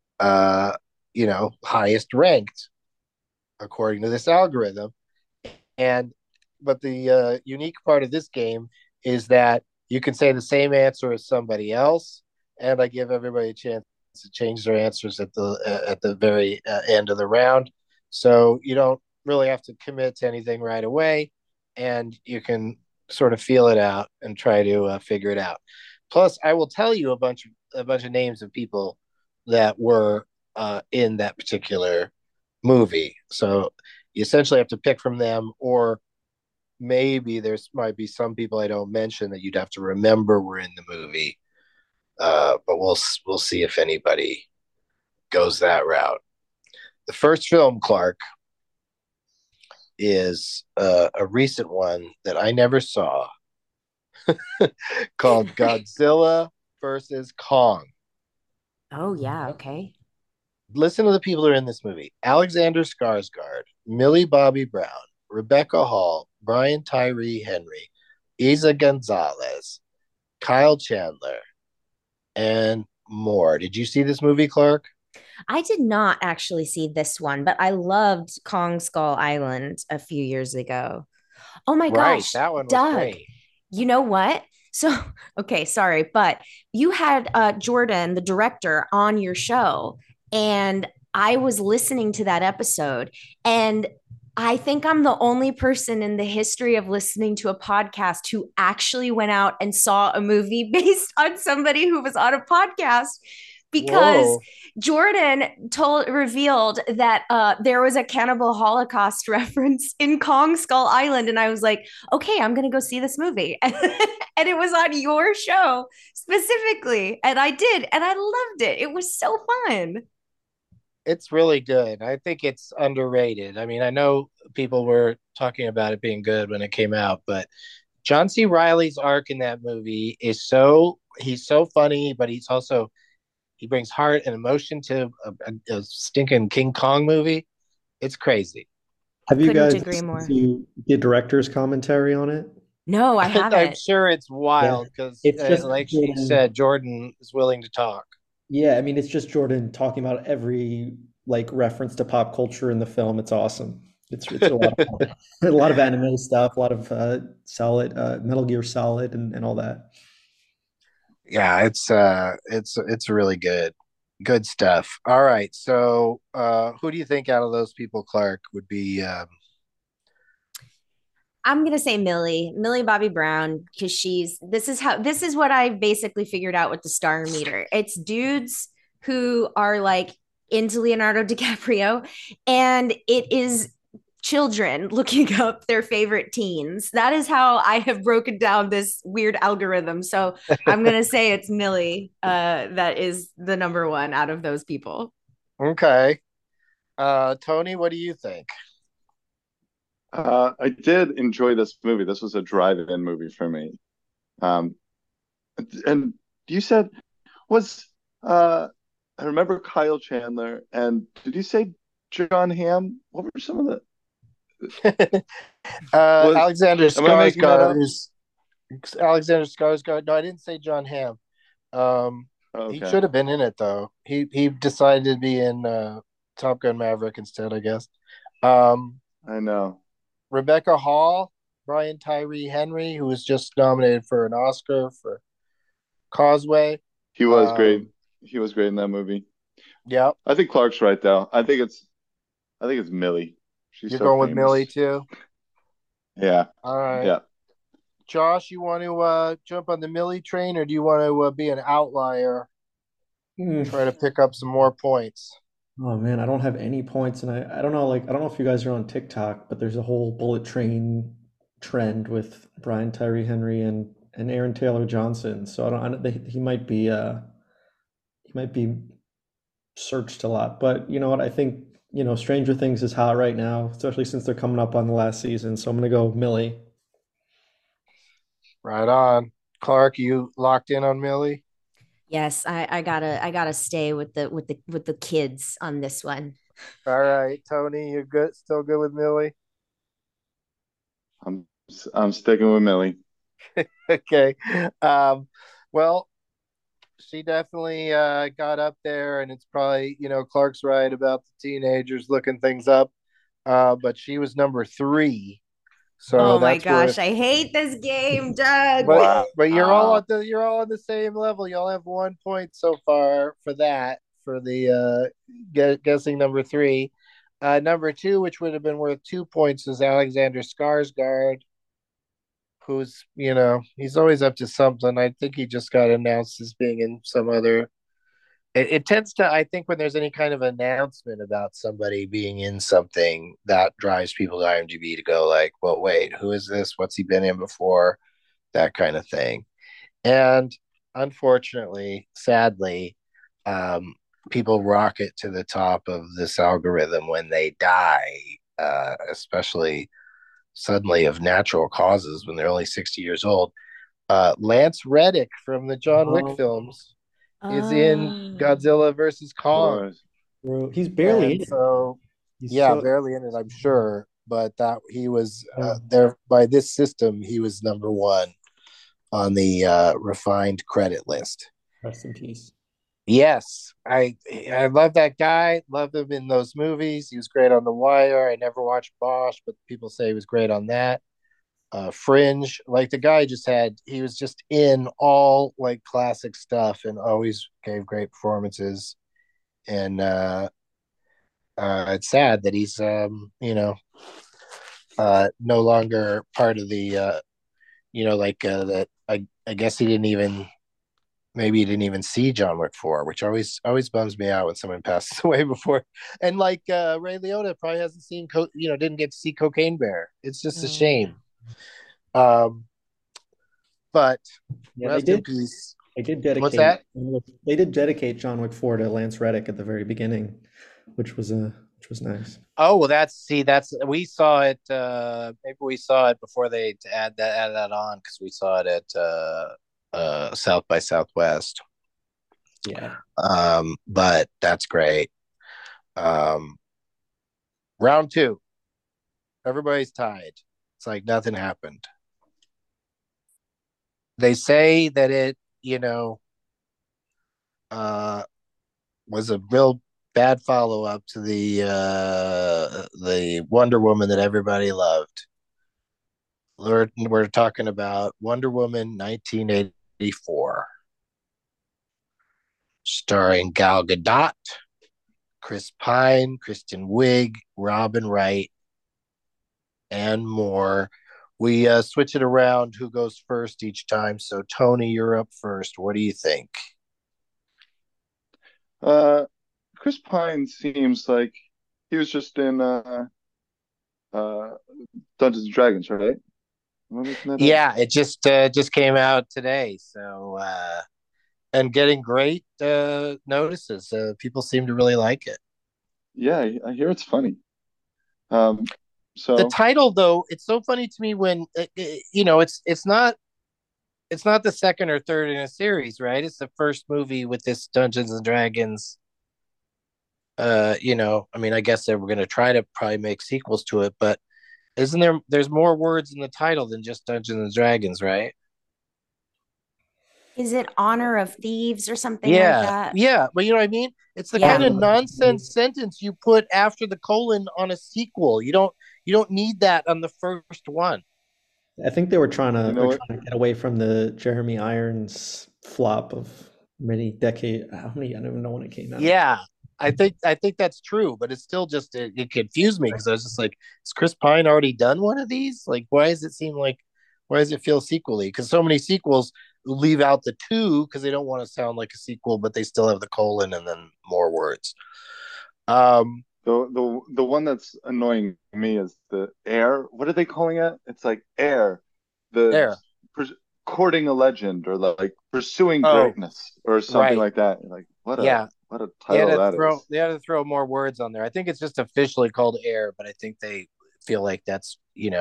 highest ranked according to this algorithm. And but the unique part of this game is that you can say the same answer as somebody else, and I give everybody a chance to change their answers at the very end of the round. So you don't really have to commit to anything right away, and you can sort of feel it out and try to figure it out. Plus, I will tell you a bunch of names of people that were in that particular movie. So you essentially have to pick from them, or maybe might be some people I don't mention that you'd have to remember were in the movie. But we'll see if anybody goes that route. The first film, Clark, is a recent one that I never saw called Godzilla versus Kong. Oh, yeah. Okay. Listen to the people who are in this movie: Alexander Skarsgård, Millie Bobby Brown, Rebecca Hall, Brian Tyree Henry, Isa Gonzalez, Kyle Chandler, and more. Did you see this movie, Clark? I did not actually see this one, but I loved Kong Skull Island a few years ago. Oh my gosh, that one was Doug, great. you know what? So, okay, sorry, but you had Jordan, the director, on your show, and I was listening to that episode, and I think I'm the only person in the history of listening to a podcast who actually went out and saw a movie based on somebody who was on a podcast, because Whoa. Jordan revealed that there was a cannibal Holocaust reference in Kong Skull Island, and I was like, okay, I'm gonna go see this movie, and it was on your show specifically, and I did, and I loved it. It was so fun. It's really good. I think it's underrated. I mean, I know people were talking about it being good when it came out, but John C. Reilly's arc in that movie is he's so funny, but he brings heart and emotion to a stinking King Kong movie. It's crazy. Have you Couldn't guys agree more. listened to the director's commentary on it? No, I I'm haven't. sure it's wild because, It's just like she Jordan. said, Jordan is willing to talk. Yeah, I mean, it's just Jordan talking about every reference to pop culture in the film. It's awesome. It's a lot of fun. A lot of anime stuff, a lot of Solid, Metal Gear Solid, and all that. Yeah, it's really good stuff. All right, so who do you think out of those people, Clark, would be? I'm gonna say Millie Bobby Brown, because this is what I basically figured out with the star meter. It's dudes who are like into Leonardo DiCaprio, and it is children looking up their favorite teens. That is how I have broken down this weird algorithm. So I'm gonna say it's Millie that is the number one out of those people. Okay, Tony, what do you think? I did enjoy this movie. This was a drive-in movie for me. Um, and you said was I remember Kyle Chandler, and did you say John Hamm? What were some of the Alexander am I making that up? Skarsgård. Alexander Skarsgård. No, I didn't say John Hamm. He Okay. should have been in it though. He decided to be in Top Gun Maverick instead, I guess. I know. Rebecca Hall, Brian Tyree Henry, who was just nominated for an Oscar for Causeway. He was great. He was great in that movie. Yeah, I think Clark's right though. I think it's Millie. She's you're so going with famous. Millie too. Yeah. All right. Yeah. Josh, you want to jump on the Millie train, or do you want to be an outlier, try to pick up some more points? Oh man, I don't have any points, and I don't know, like I don't know if you guys are on TikTok, but there's a whole bullet train trend with Brian Tyree Henry and Aaron Taylor Johnson. So he might be searched a lot. But you know what? I think Stranger Things is hot right now, especially since they're coming up on the last season. So I'm gonna go Millie. Right on. Clark, you locked in on Millie? Yes, I gotta stay with the kids on this one. All right, Tony, you're good. Still good with Millie? I'm sticking with Millie. Okay. Well, she definitely got up there, and it's probably, Clark's right about the teenagers looking things up. But she was number 3. So Oh my that's gosh, where, I hate this game, Doug. but you're all on the same level. Y'all have 1 point so far for that, for the guessing number 3. Number 2, which would have been worth 2 points, is Alexander Skarsgård, who's, he's always up to something. I think he just got announced as being in some other. It tends to, I think, when there's any kind of announcement about somebody being in something, that drives people to IMDb to go like, well, wait, who is this? What's he been in before? That kind of thing. And unfortunately, sadly, people rocket to the top of this algorithm when they die, especially suddenly of natural causes when they're only 60 years old. Lance Reddick from the John Wick films is in Godzilla versus Kong. Bro, he's barely in it. So, He's barely in it, I'm sure. But that he was there by this system. He was number 1 on the refined credit list. Rest in peace. Yes, I love that guy. Love him in those movies. He was great on The Wire. I never watched Bosch, but people say he was great on that. Fringe, like the guy he was just in all like classic stuff and always gave great performances. And it's sad that he's no longer part of the that I guess he didn't even see John Wick 4, which always bums me out when someone passes away before. And like Ray Liotta probably hasn't seen didn't get to see Cocaine Bear. It's just a shame. But yeah, rest in peace. They did dedicate. What's that? They did dedicate John Wick 4 to Lance Reddick at the very beginning, which was nice. Oh well, we saw it. Maybe we saw it before they add that on, because we saw it at South by Southwest. Yeah. But that's great. Round 2. Everybody's tied. It's like nothing happened. They say that it, was a real bad follow-up to the Wonder Woman that everybody loved. We're talking about Wonder Woman 1984, starring Gal Gadot, Chris Pine, Kristen Wiig, Robin Wright, and more. We switch it around who goes first each time. So Tony, you're up first. What do you think? Chris Pine seems like he was just in Dungeons and Dragons, right? Yeah, it just came out today. So and getting great notices. People seem to really like it. Yeah, I hear it's funny. So the title, though, it's so funny to me when it's not the second or third in a series, right? It's the first movie with this Dungeons and Dragons. I mean, I guess they were going to try to probably make sequels to it, but there's more words in the title than just Dungeons and Dragons, right? Is it Honor of Thieves or something like that? Yeah, but you know what I mean? It's the kind of nonsense sentence you put after the colon on a sequel. You don't need that on the first one. I think they were trying to get away from the Jeremy Irons flop of many decades. I don't even know when it came out. Yeah, I think that's true, but it's still just it confused me because I was just like, has Chris Pine already done one of these? Like, why does it seem like Why does it feel sequely? Because so many sequels leave out the two because they don't want to sound like a sequel, but they still have the colon and then more words. Um, The one that's annoying me is the air. What are they calling it? It's like air, the there. pers- courting a legend or like pursuing Oh, greatness or something right. like that. Like Yeah. what a They had title to that throw is. they had to throw more words on there. I think it's just officially called air, but I think they feel like that's,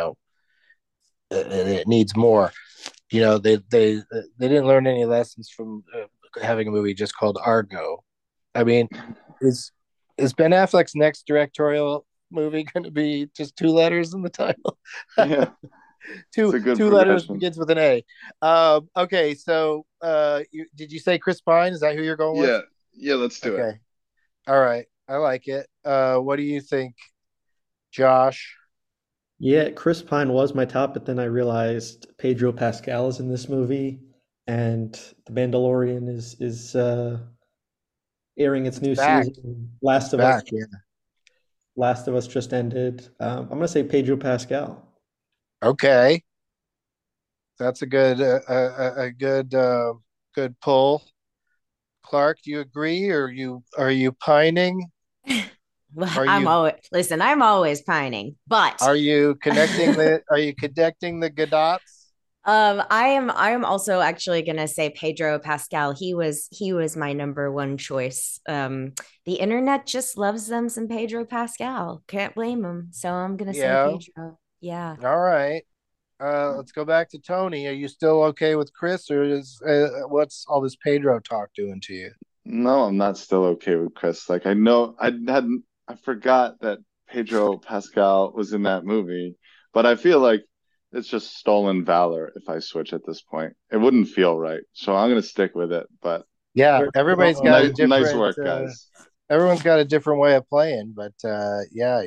it needs more. They didn't learn any lessons from having a movie just called Argo. I mean, is is Ben Affleck's next directorial movie going to be just two letters in the title? Yeah, it's two a good two letters progression. begins with an A. Okay, so did you say Chris Pine? Is that who you're going with? Yeah, yeah, let's do it. Okay, all right, I like it. What do you think, Josh? Yeah, Chris Pine was my top, but then I realized Pedro Pascal is in this movie, and The Mandalorian is airing its It's new back. season. It's back. Yeah. Last of Us just ended. I'm gonna say Pedro Pascal. Okay, that's a good pull. Clark, do you agree? Or are you pining? Well, Are I'm you always listen, I'm always pining, but are you connecting the Godots? I am also actually gonna say Pedro Pascal. He was my number one choice. The internet just loves them some Pedro Pascal. Can't blame them. So I'm gonna say Yeah. Pedro. Yeah. All right. Let's go back to Tony. Are you still okay with Chris, or is what's all this Pedro talk doing to you? No, I'm not still okay with Chris. Like I know I forgot that Pedro Pascal was in that movie, but I feel like it's just stolen valor if I switch at this point. It wouldn't feel right. So I'm gonna stick with it. But Yeah, nice work, guys. everyone's got a different way of playing, but yeah,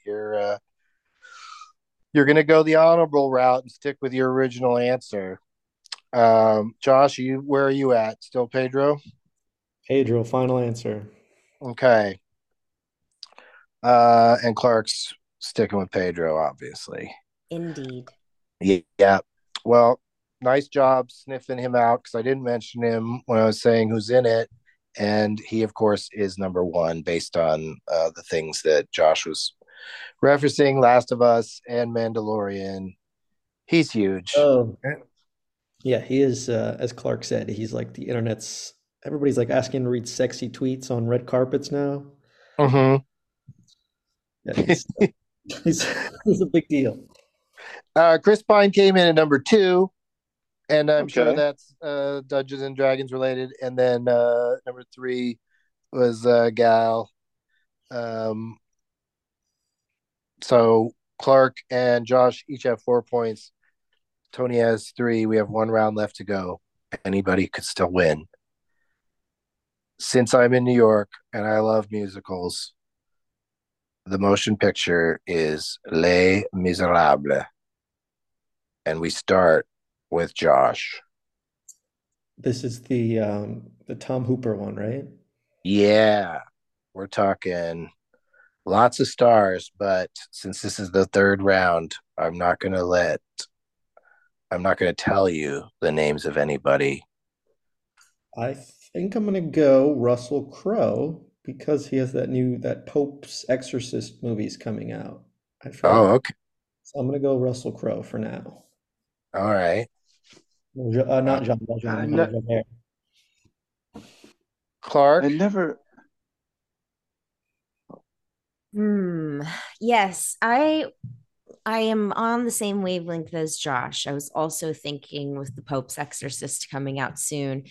you're gonna go the honorable route and stick with your original answer. Josh, where are you at? Still Pedro? Pedro, final answer. Okay. And Clark's sticking with Pedro, obviously. Indeed. Yeah. Well, nice job sniffing him out because I didn't mention him when I was saying who's in it. And he, of course, is number one based on the things that Josh was referencing, Last of Us and Mandalorian. He's huge. Oh, yeah, he is. As Clark said, he's like the internet's. Everybody's like asking to read sexy tweets on red carpets now. Mm-hmm. Yeah, he's he's a big deal. Chris Pine came in at number two, and I'm sure Okay. that's Dungeons and Dragons related. And then number three was Gal. So Clark and Josh each have 4 points. Tony has three. We have one round left to go. Anybody could still win. Since I'm in New York and I love musicals, the motion picture is Les Miserables. And we start with Josh. This is the Tom Hooper one, right? Yeah, we're talking lots of stars, but since this is the third round, I'm not going to tell you the names of anybody. I think I'm gonna go Russell Crowe because he has that Pope's Exorcist movie's coming out. I forget. Oh, okay. So I'm gonna go Russell Crowe for now. All right. Not Jean Valjean, ne Javert. Clark? I never. Yes, I am on the same wavelength as Josh. I was also thinking with the Pope's Exorcist coming out soon.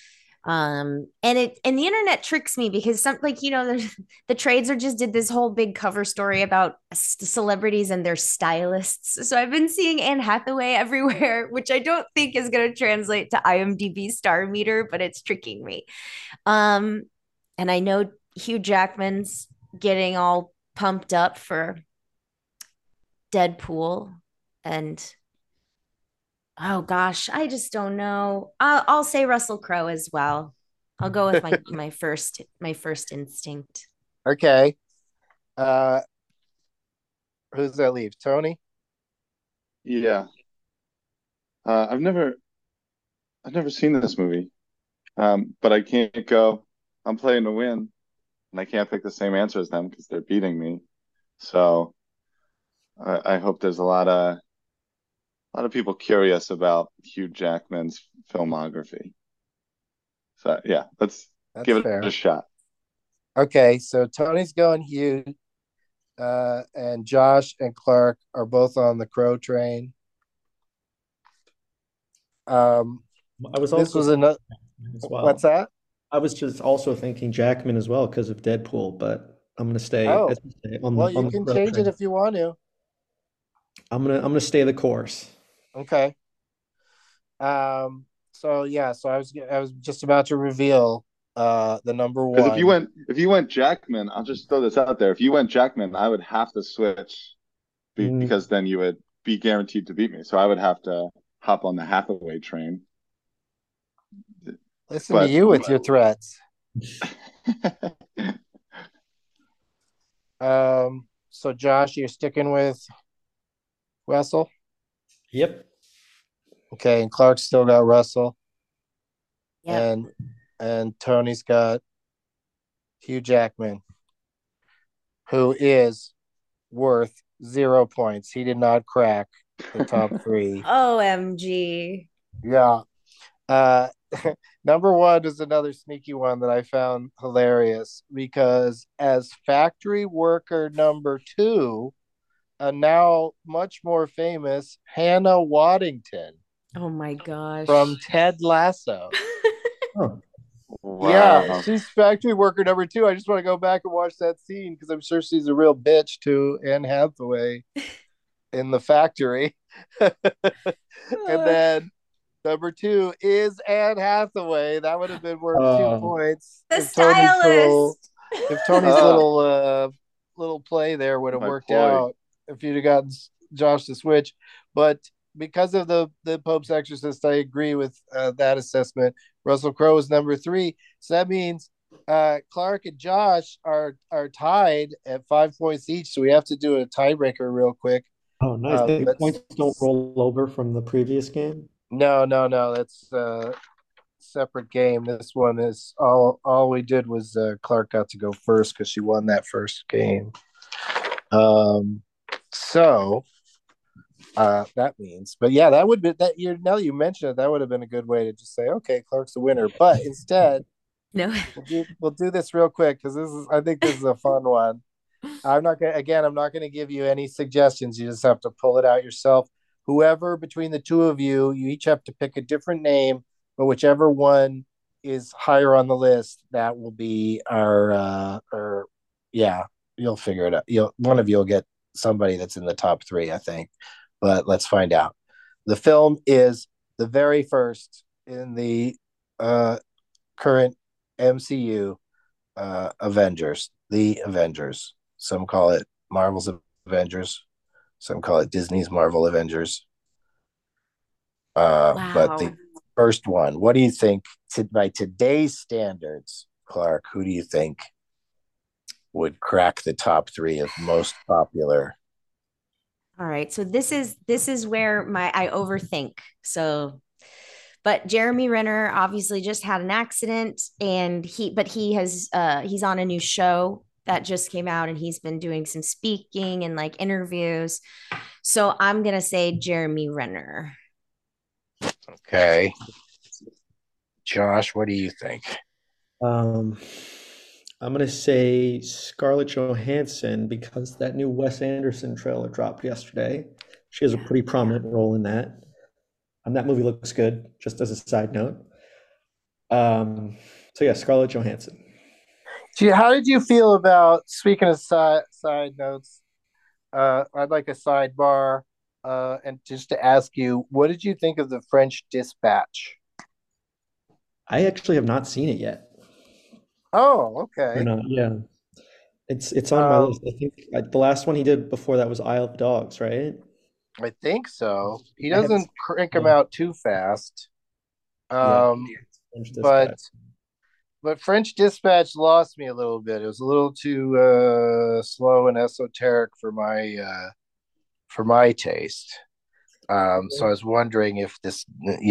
And the internet tricks me because the Trader just did this whole big cover story about celebrities and their stylists. So I've been seeing Anne Hathaway everywhere, which I don't think is going to translate to IMDb star meter, but it's tricking me. And I know Hugh Jackman's getting all pumped up for Deadpool, and oh gosh, I just don't know. I'll say Russell Crowe as well. I'll go with my first instinct. Okay. Who's that leave? Tony? Yeah. I've never seen this movie. But I can't go. I'm playing to win, and I can't pick the same answer as them because they're beating me. So I hope there's a lot of people curious about Hugh Jackman's filmography. So yeah, let's That's give it fair. a shot. Okay, so Tony's going Hugh, and Josh and Clark are both on the Crow train. I was This also was another. as well. What's that? I was just also thinking Jackman as well because of Deadpool, but I'm gonna stay, Oh, as you say, on well, the you can Crow change it train. if you want to. I'm gonna stay the course. Okay. So yeah, so I was just about to reveal the number Because one. if you went Jackman, I'll just throw this out there. If you went Jackman, I would have to switch Mm, because then you would be guaranteed to beat me. So I would have to hop on the Hathaway train. Listen to But you with your threats. So Josh, you're sticking with Russell? Yep. Okay, and Clark's still got Russell. Yep. And Tony's got Hugh Jackman, who is worth 0 points. He did not crack the top three. OMG. Yeah. Uh, number one is another sneaky one that I found hilarious because as factory worker number two, a now much more famous Hannah Waddington Oh my gosh. from Ted Lasso. Oh, Yeah, wow. she's factory worker number two. I just want to go back and watch that scene because I'm sure she's a real bitch to Anne Hathaway in the factory. And then number two is Anne Hathaway. That would have been worth 2 points The if Tony's little stylist. Oh, little play there would have my worked ploy. out if you'd have gotten Josh to switch. But because of the Pope's Exorcist, I agree with that assessment. Russell Crowe is number three, so that means Clark and Josh are tied at 5 points each. So we have to do a tiebreaker real quick. oh, nice. The But points don't roll over from the previous game. no, that's separate game. This one is all we did was Clark got to go first because she won that first game. So that means, but yeah, that would be that you now that you mentioned it, that would have been a good way to just say, okay, Clark's the winner. But instead, No. we'll do this real quick because I think this is a fun one. I'm not gonna give you any suggestions. You just have to pull it out yourself. Whoever between the two of you, you each have to pick a different name, but whichever one is higher on the list, that will be our yeah, you'll figure it out. One of you will get somebody that's in the top three, I think. But let's find out. The film is the very first in the current MCU Avengers, the Avengers. Some call it Marvel's Avengers. Some call it Disney's Marvel Avengers. But the Wow. first one, what do you think by today's standards, Clark? Who do you think would crack the top three of most popular? All right. So this is where I overthink. So but Jeremy Renner obviously just had an accident and he's on a new show that just came out and he's been doing some speaking and like interviews. So I'm going to say Jeremy Renner. Okay. Josh, what do you think? Um, I'm gonna say Scarlett Johansson because that new Wes Anderson trailer dropped yesterday. She has a pretty prominent role in that. And that movie looks good, just as a side note. So yeah, Scarlett Johansson. How did you feel about speaking of side notes? I'd like a sidebar, and just to ask you, what did you think of the French Dispatch? I actually have not seen it yet. Oh, Or okay. not? Yeah, it's on my Um, list. I think the last one he did before that was Isle of Dogs, right? I think so. He I haven't doesn't seen crank them it. out too fast. Yeah, Um, French but Dispatch. French Dispatch lost me a little bit. It was a little too slow and esoteric for my taste. So I was wondering if this,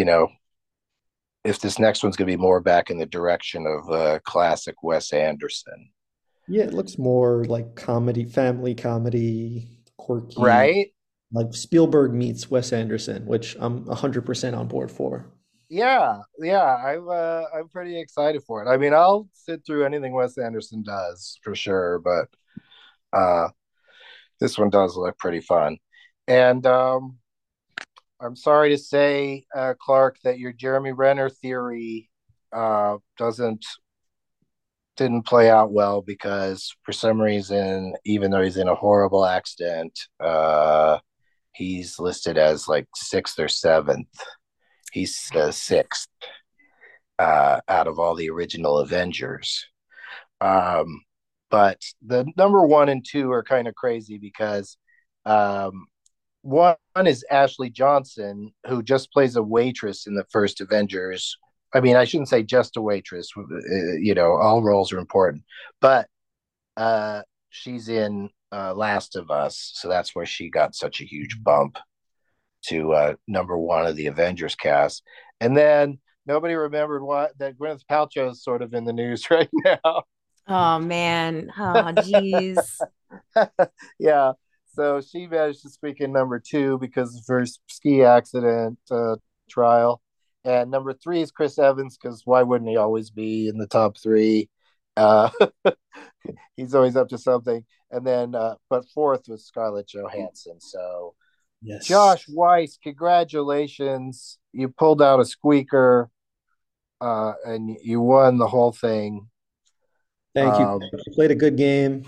if this next one's going to be more back in the direction of classic Wes Anderson, Yeah, it looks more like comedy, family comedy, quirky, right? like Spielberg meets Wes Anderson, which I'm 100% on board for. Yeah, I'm pretty excited for it. I mean, I'll sit through anything Wes Anderson does for sure, but uh, this one does look pretty fun. And I'm sorry to say, Clark, that your Jeremy Renner theory doesn't didn't play out well because for some reason, even though he's in a horrible accident, he's listed as like sixth or seventh. He's sixth out of all the original Avengers. Um, but the number one and two are kind of crazy because um, one is Ashley Johnson, who just plays a waitress in the first Avengers. I mean, I shouldn't say just a waitress. All roles are important, but she's in Last of Us, so that's why she got such a huge bump to number one of the Avengers cast. And then nobody remembered what that Gwyneth Paltrow is sort of in the news right now. Oh man. Oh geez. Yeah. So she managed to squeak in number two because of her ski accident trial. And number three is Chris Evans because why wouldn't he always be in the top three? Uh, he's always up to something. And then, but fourth was Scarlett Johansson. So Yes. Josh Weiss, congratulations. You pulled out a squeaker and you won the whole thing. Thank you. You played a good game.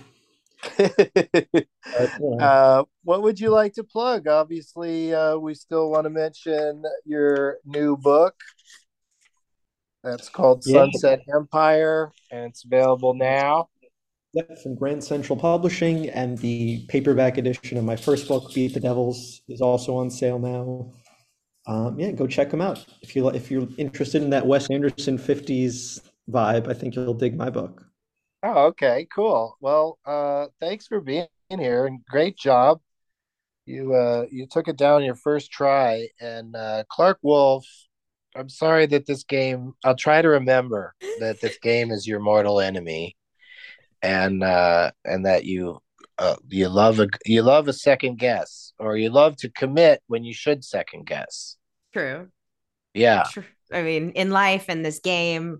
What would you like to plug? Obviously, we still want to mention your new book. That's called Sunset Empire, and it's available now. Yep, from Grand Central Publishing, and the paperback edition of my first book, Beat the Devils, is also on sale now. Go check them out. If you're interested in that Wes Anderson 50s vibe, I think you'll dig my book. Oh, okay, cool. Well, thanks for being here, and great job. You took it down your first try, and Clark Wolf. I'm sorry that this game. I'll try to remember that this game is your mortal enemy, and that you love a second guess, or you love to commit when you should second guess. True. Yeah. True. I mean, in life and this game.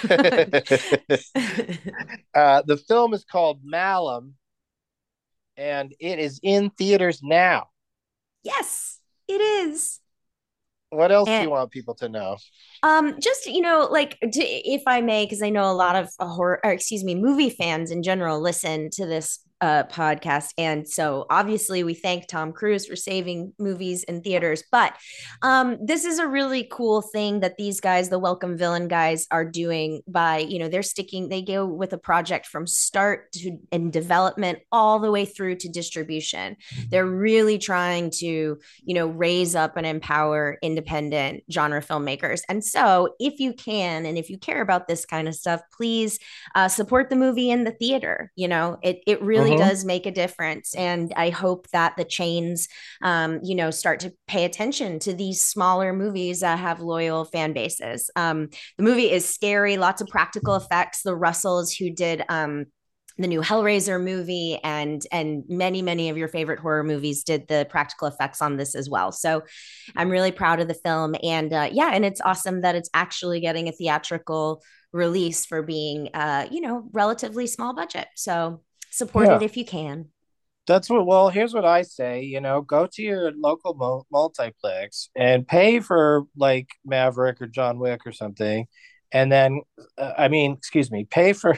The film is called Malum, and it is in theaters now. Yes, it is. What else do you want people to know? Just if I may, because I know a lot of movie fans in general listen to this podcast, and so obviously we thank Tom Cruise for saving movies in theaters. But this is a really cool thing that these guys, the Welcome Villain guys, are doing by they go with a project from start to and development all the way through to distribution. They're really trying to raise up and empower independent genre filmmakers. And so if you can, and if you care about this kind of stuff, please support the movie in the theater. It really does make a difference. And I hope that the chains, start to pay attention to these smaller movies that have loyal fan bases. The movie is scary, lots of practical effects. The Russells, who did the new Hellraiser movie and many of your favorite horror movies, did the practical effects on this as well. So I'm really proud of the film, and and it's awesome that it's actually getting a theatrical release for being relatively small budget. So support it if you can. Here's what I say, go to your local multiplex and pay for like Maverick or John Wick or something. And then, pay for,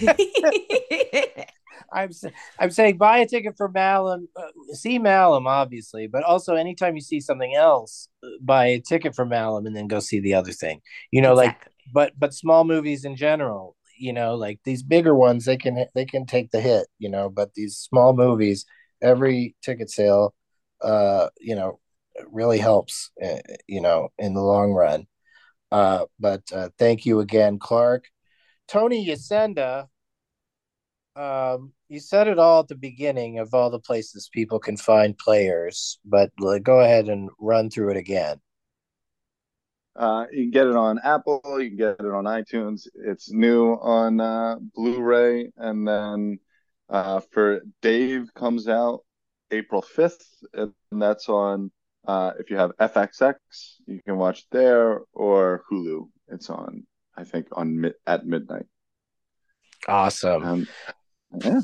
I'm saying buy a ticket for Malum, see Malum, obviously, but also anytime you see something else, buy a ticket for Malum and then go see the other thing, exactly. but small movies in general, like these bigger ones, they can take the hit, but these small movies, every ticket sale, really helps, in the long run. But thank you again, Clark. Tony Yasenda, You said it all at the beginning of all the places people can find players, but go ahead and run through it again. You can get it on Apple, you can get it on iTunes. It's new on Blu-ray, and then for Dave comes out April 5th, and that's on if you have FXX, you can watch there, or Hulu. It's on, I think, at midnight. Awesome. Yeah.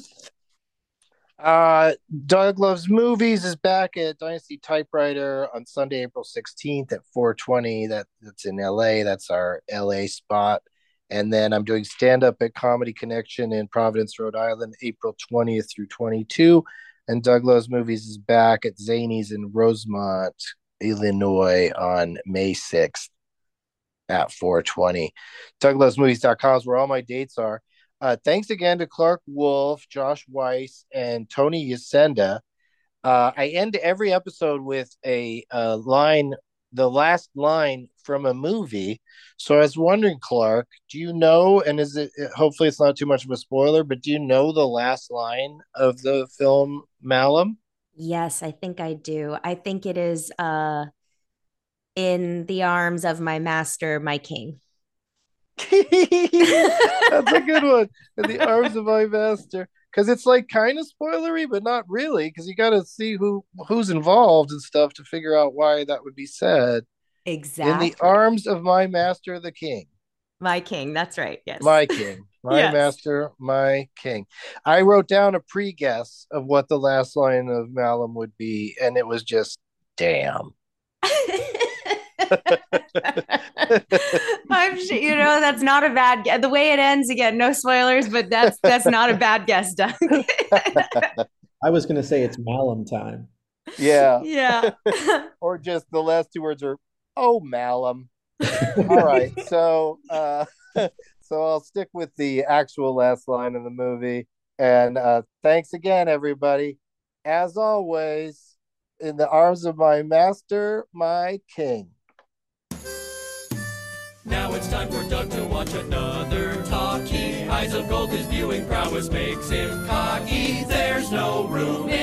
Doug Loves Movies is back at Dynasty Typewriter on Sunday, April 16th at 4:20. That's in LA. That's our LA spot. And then I'm doing stand-up at Comedy Connection in Providence, Rhode Island, April 20th through 22. And Doug Loves Movies is back at Zanies in Rosemont, Illinois on May 6th at 4:20. DougLovesMovies.com is where all my dates are. Thanks again to Clark Wolf, Josh Weiss, and Tony Yasenda. I end every episode with a line, the last line from a movie. So I was wondering, Clark, do you know, and hopefully it's not too much of a spoiler, but do you know the last line of the film Malum? Yes, I think I do. I think it is in the arms of my master, my king. That's a good one. In the arms of my master, because it's like kind of spoilery, but not really, because you got to see who's involved and stuff to figure out why that would be said. Exactly. In the arms of my master, the king. My king. That's right. Yes. My king. My Yes. master, my king. I wrote down a pre-guess of what the last line of Malum would be, and it was just damn. I'm sure, that's not a bad guess. The way it ends, again, no spoilers, but that's not a bad guess, Doug. I was going to say it's Malum time. Yeah. Yeah. Or just the last two words are, oh, Malum. All right. So I'll stick with the actual last line of the movie. And thanks again, everybody. As always, in the arms of my master, my king. Now it's time for Doug to watch another talkie. Eyes of Gold, his viewing prowess makes him cocky. There's no room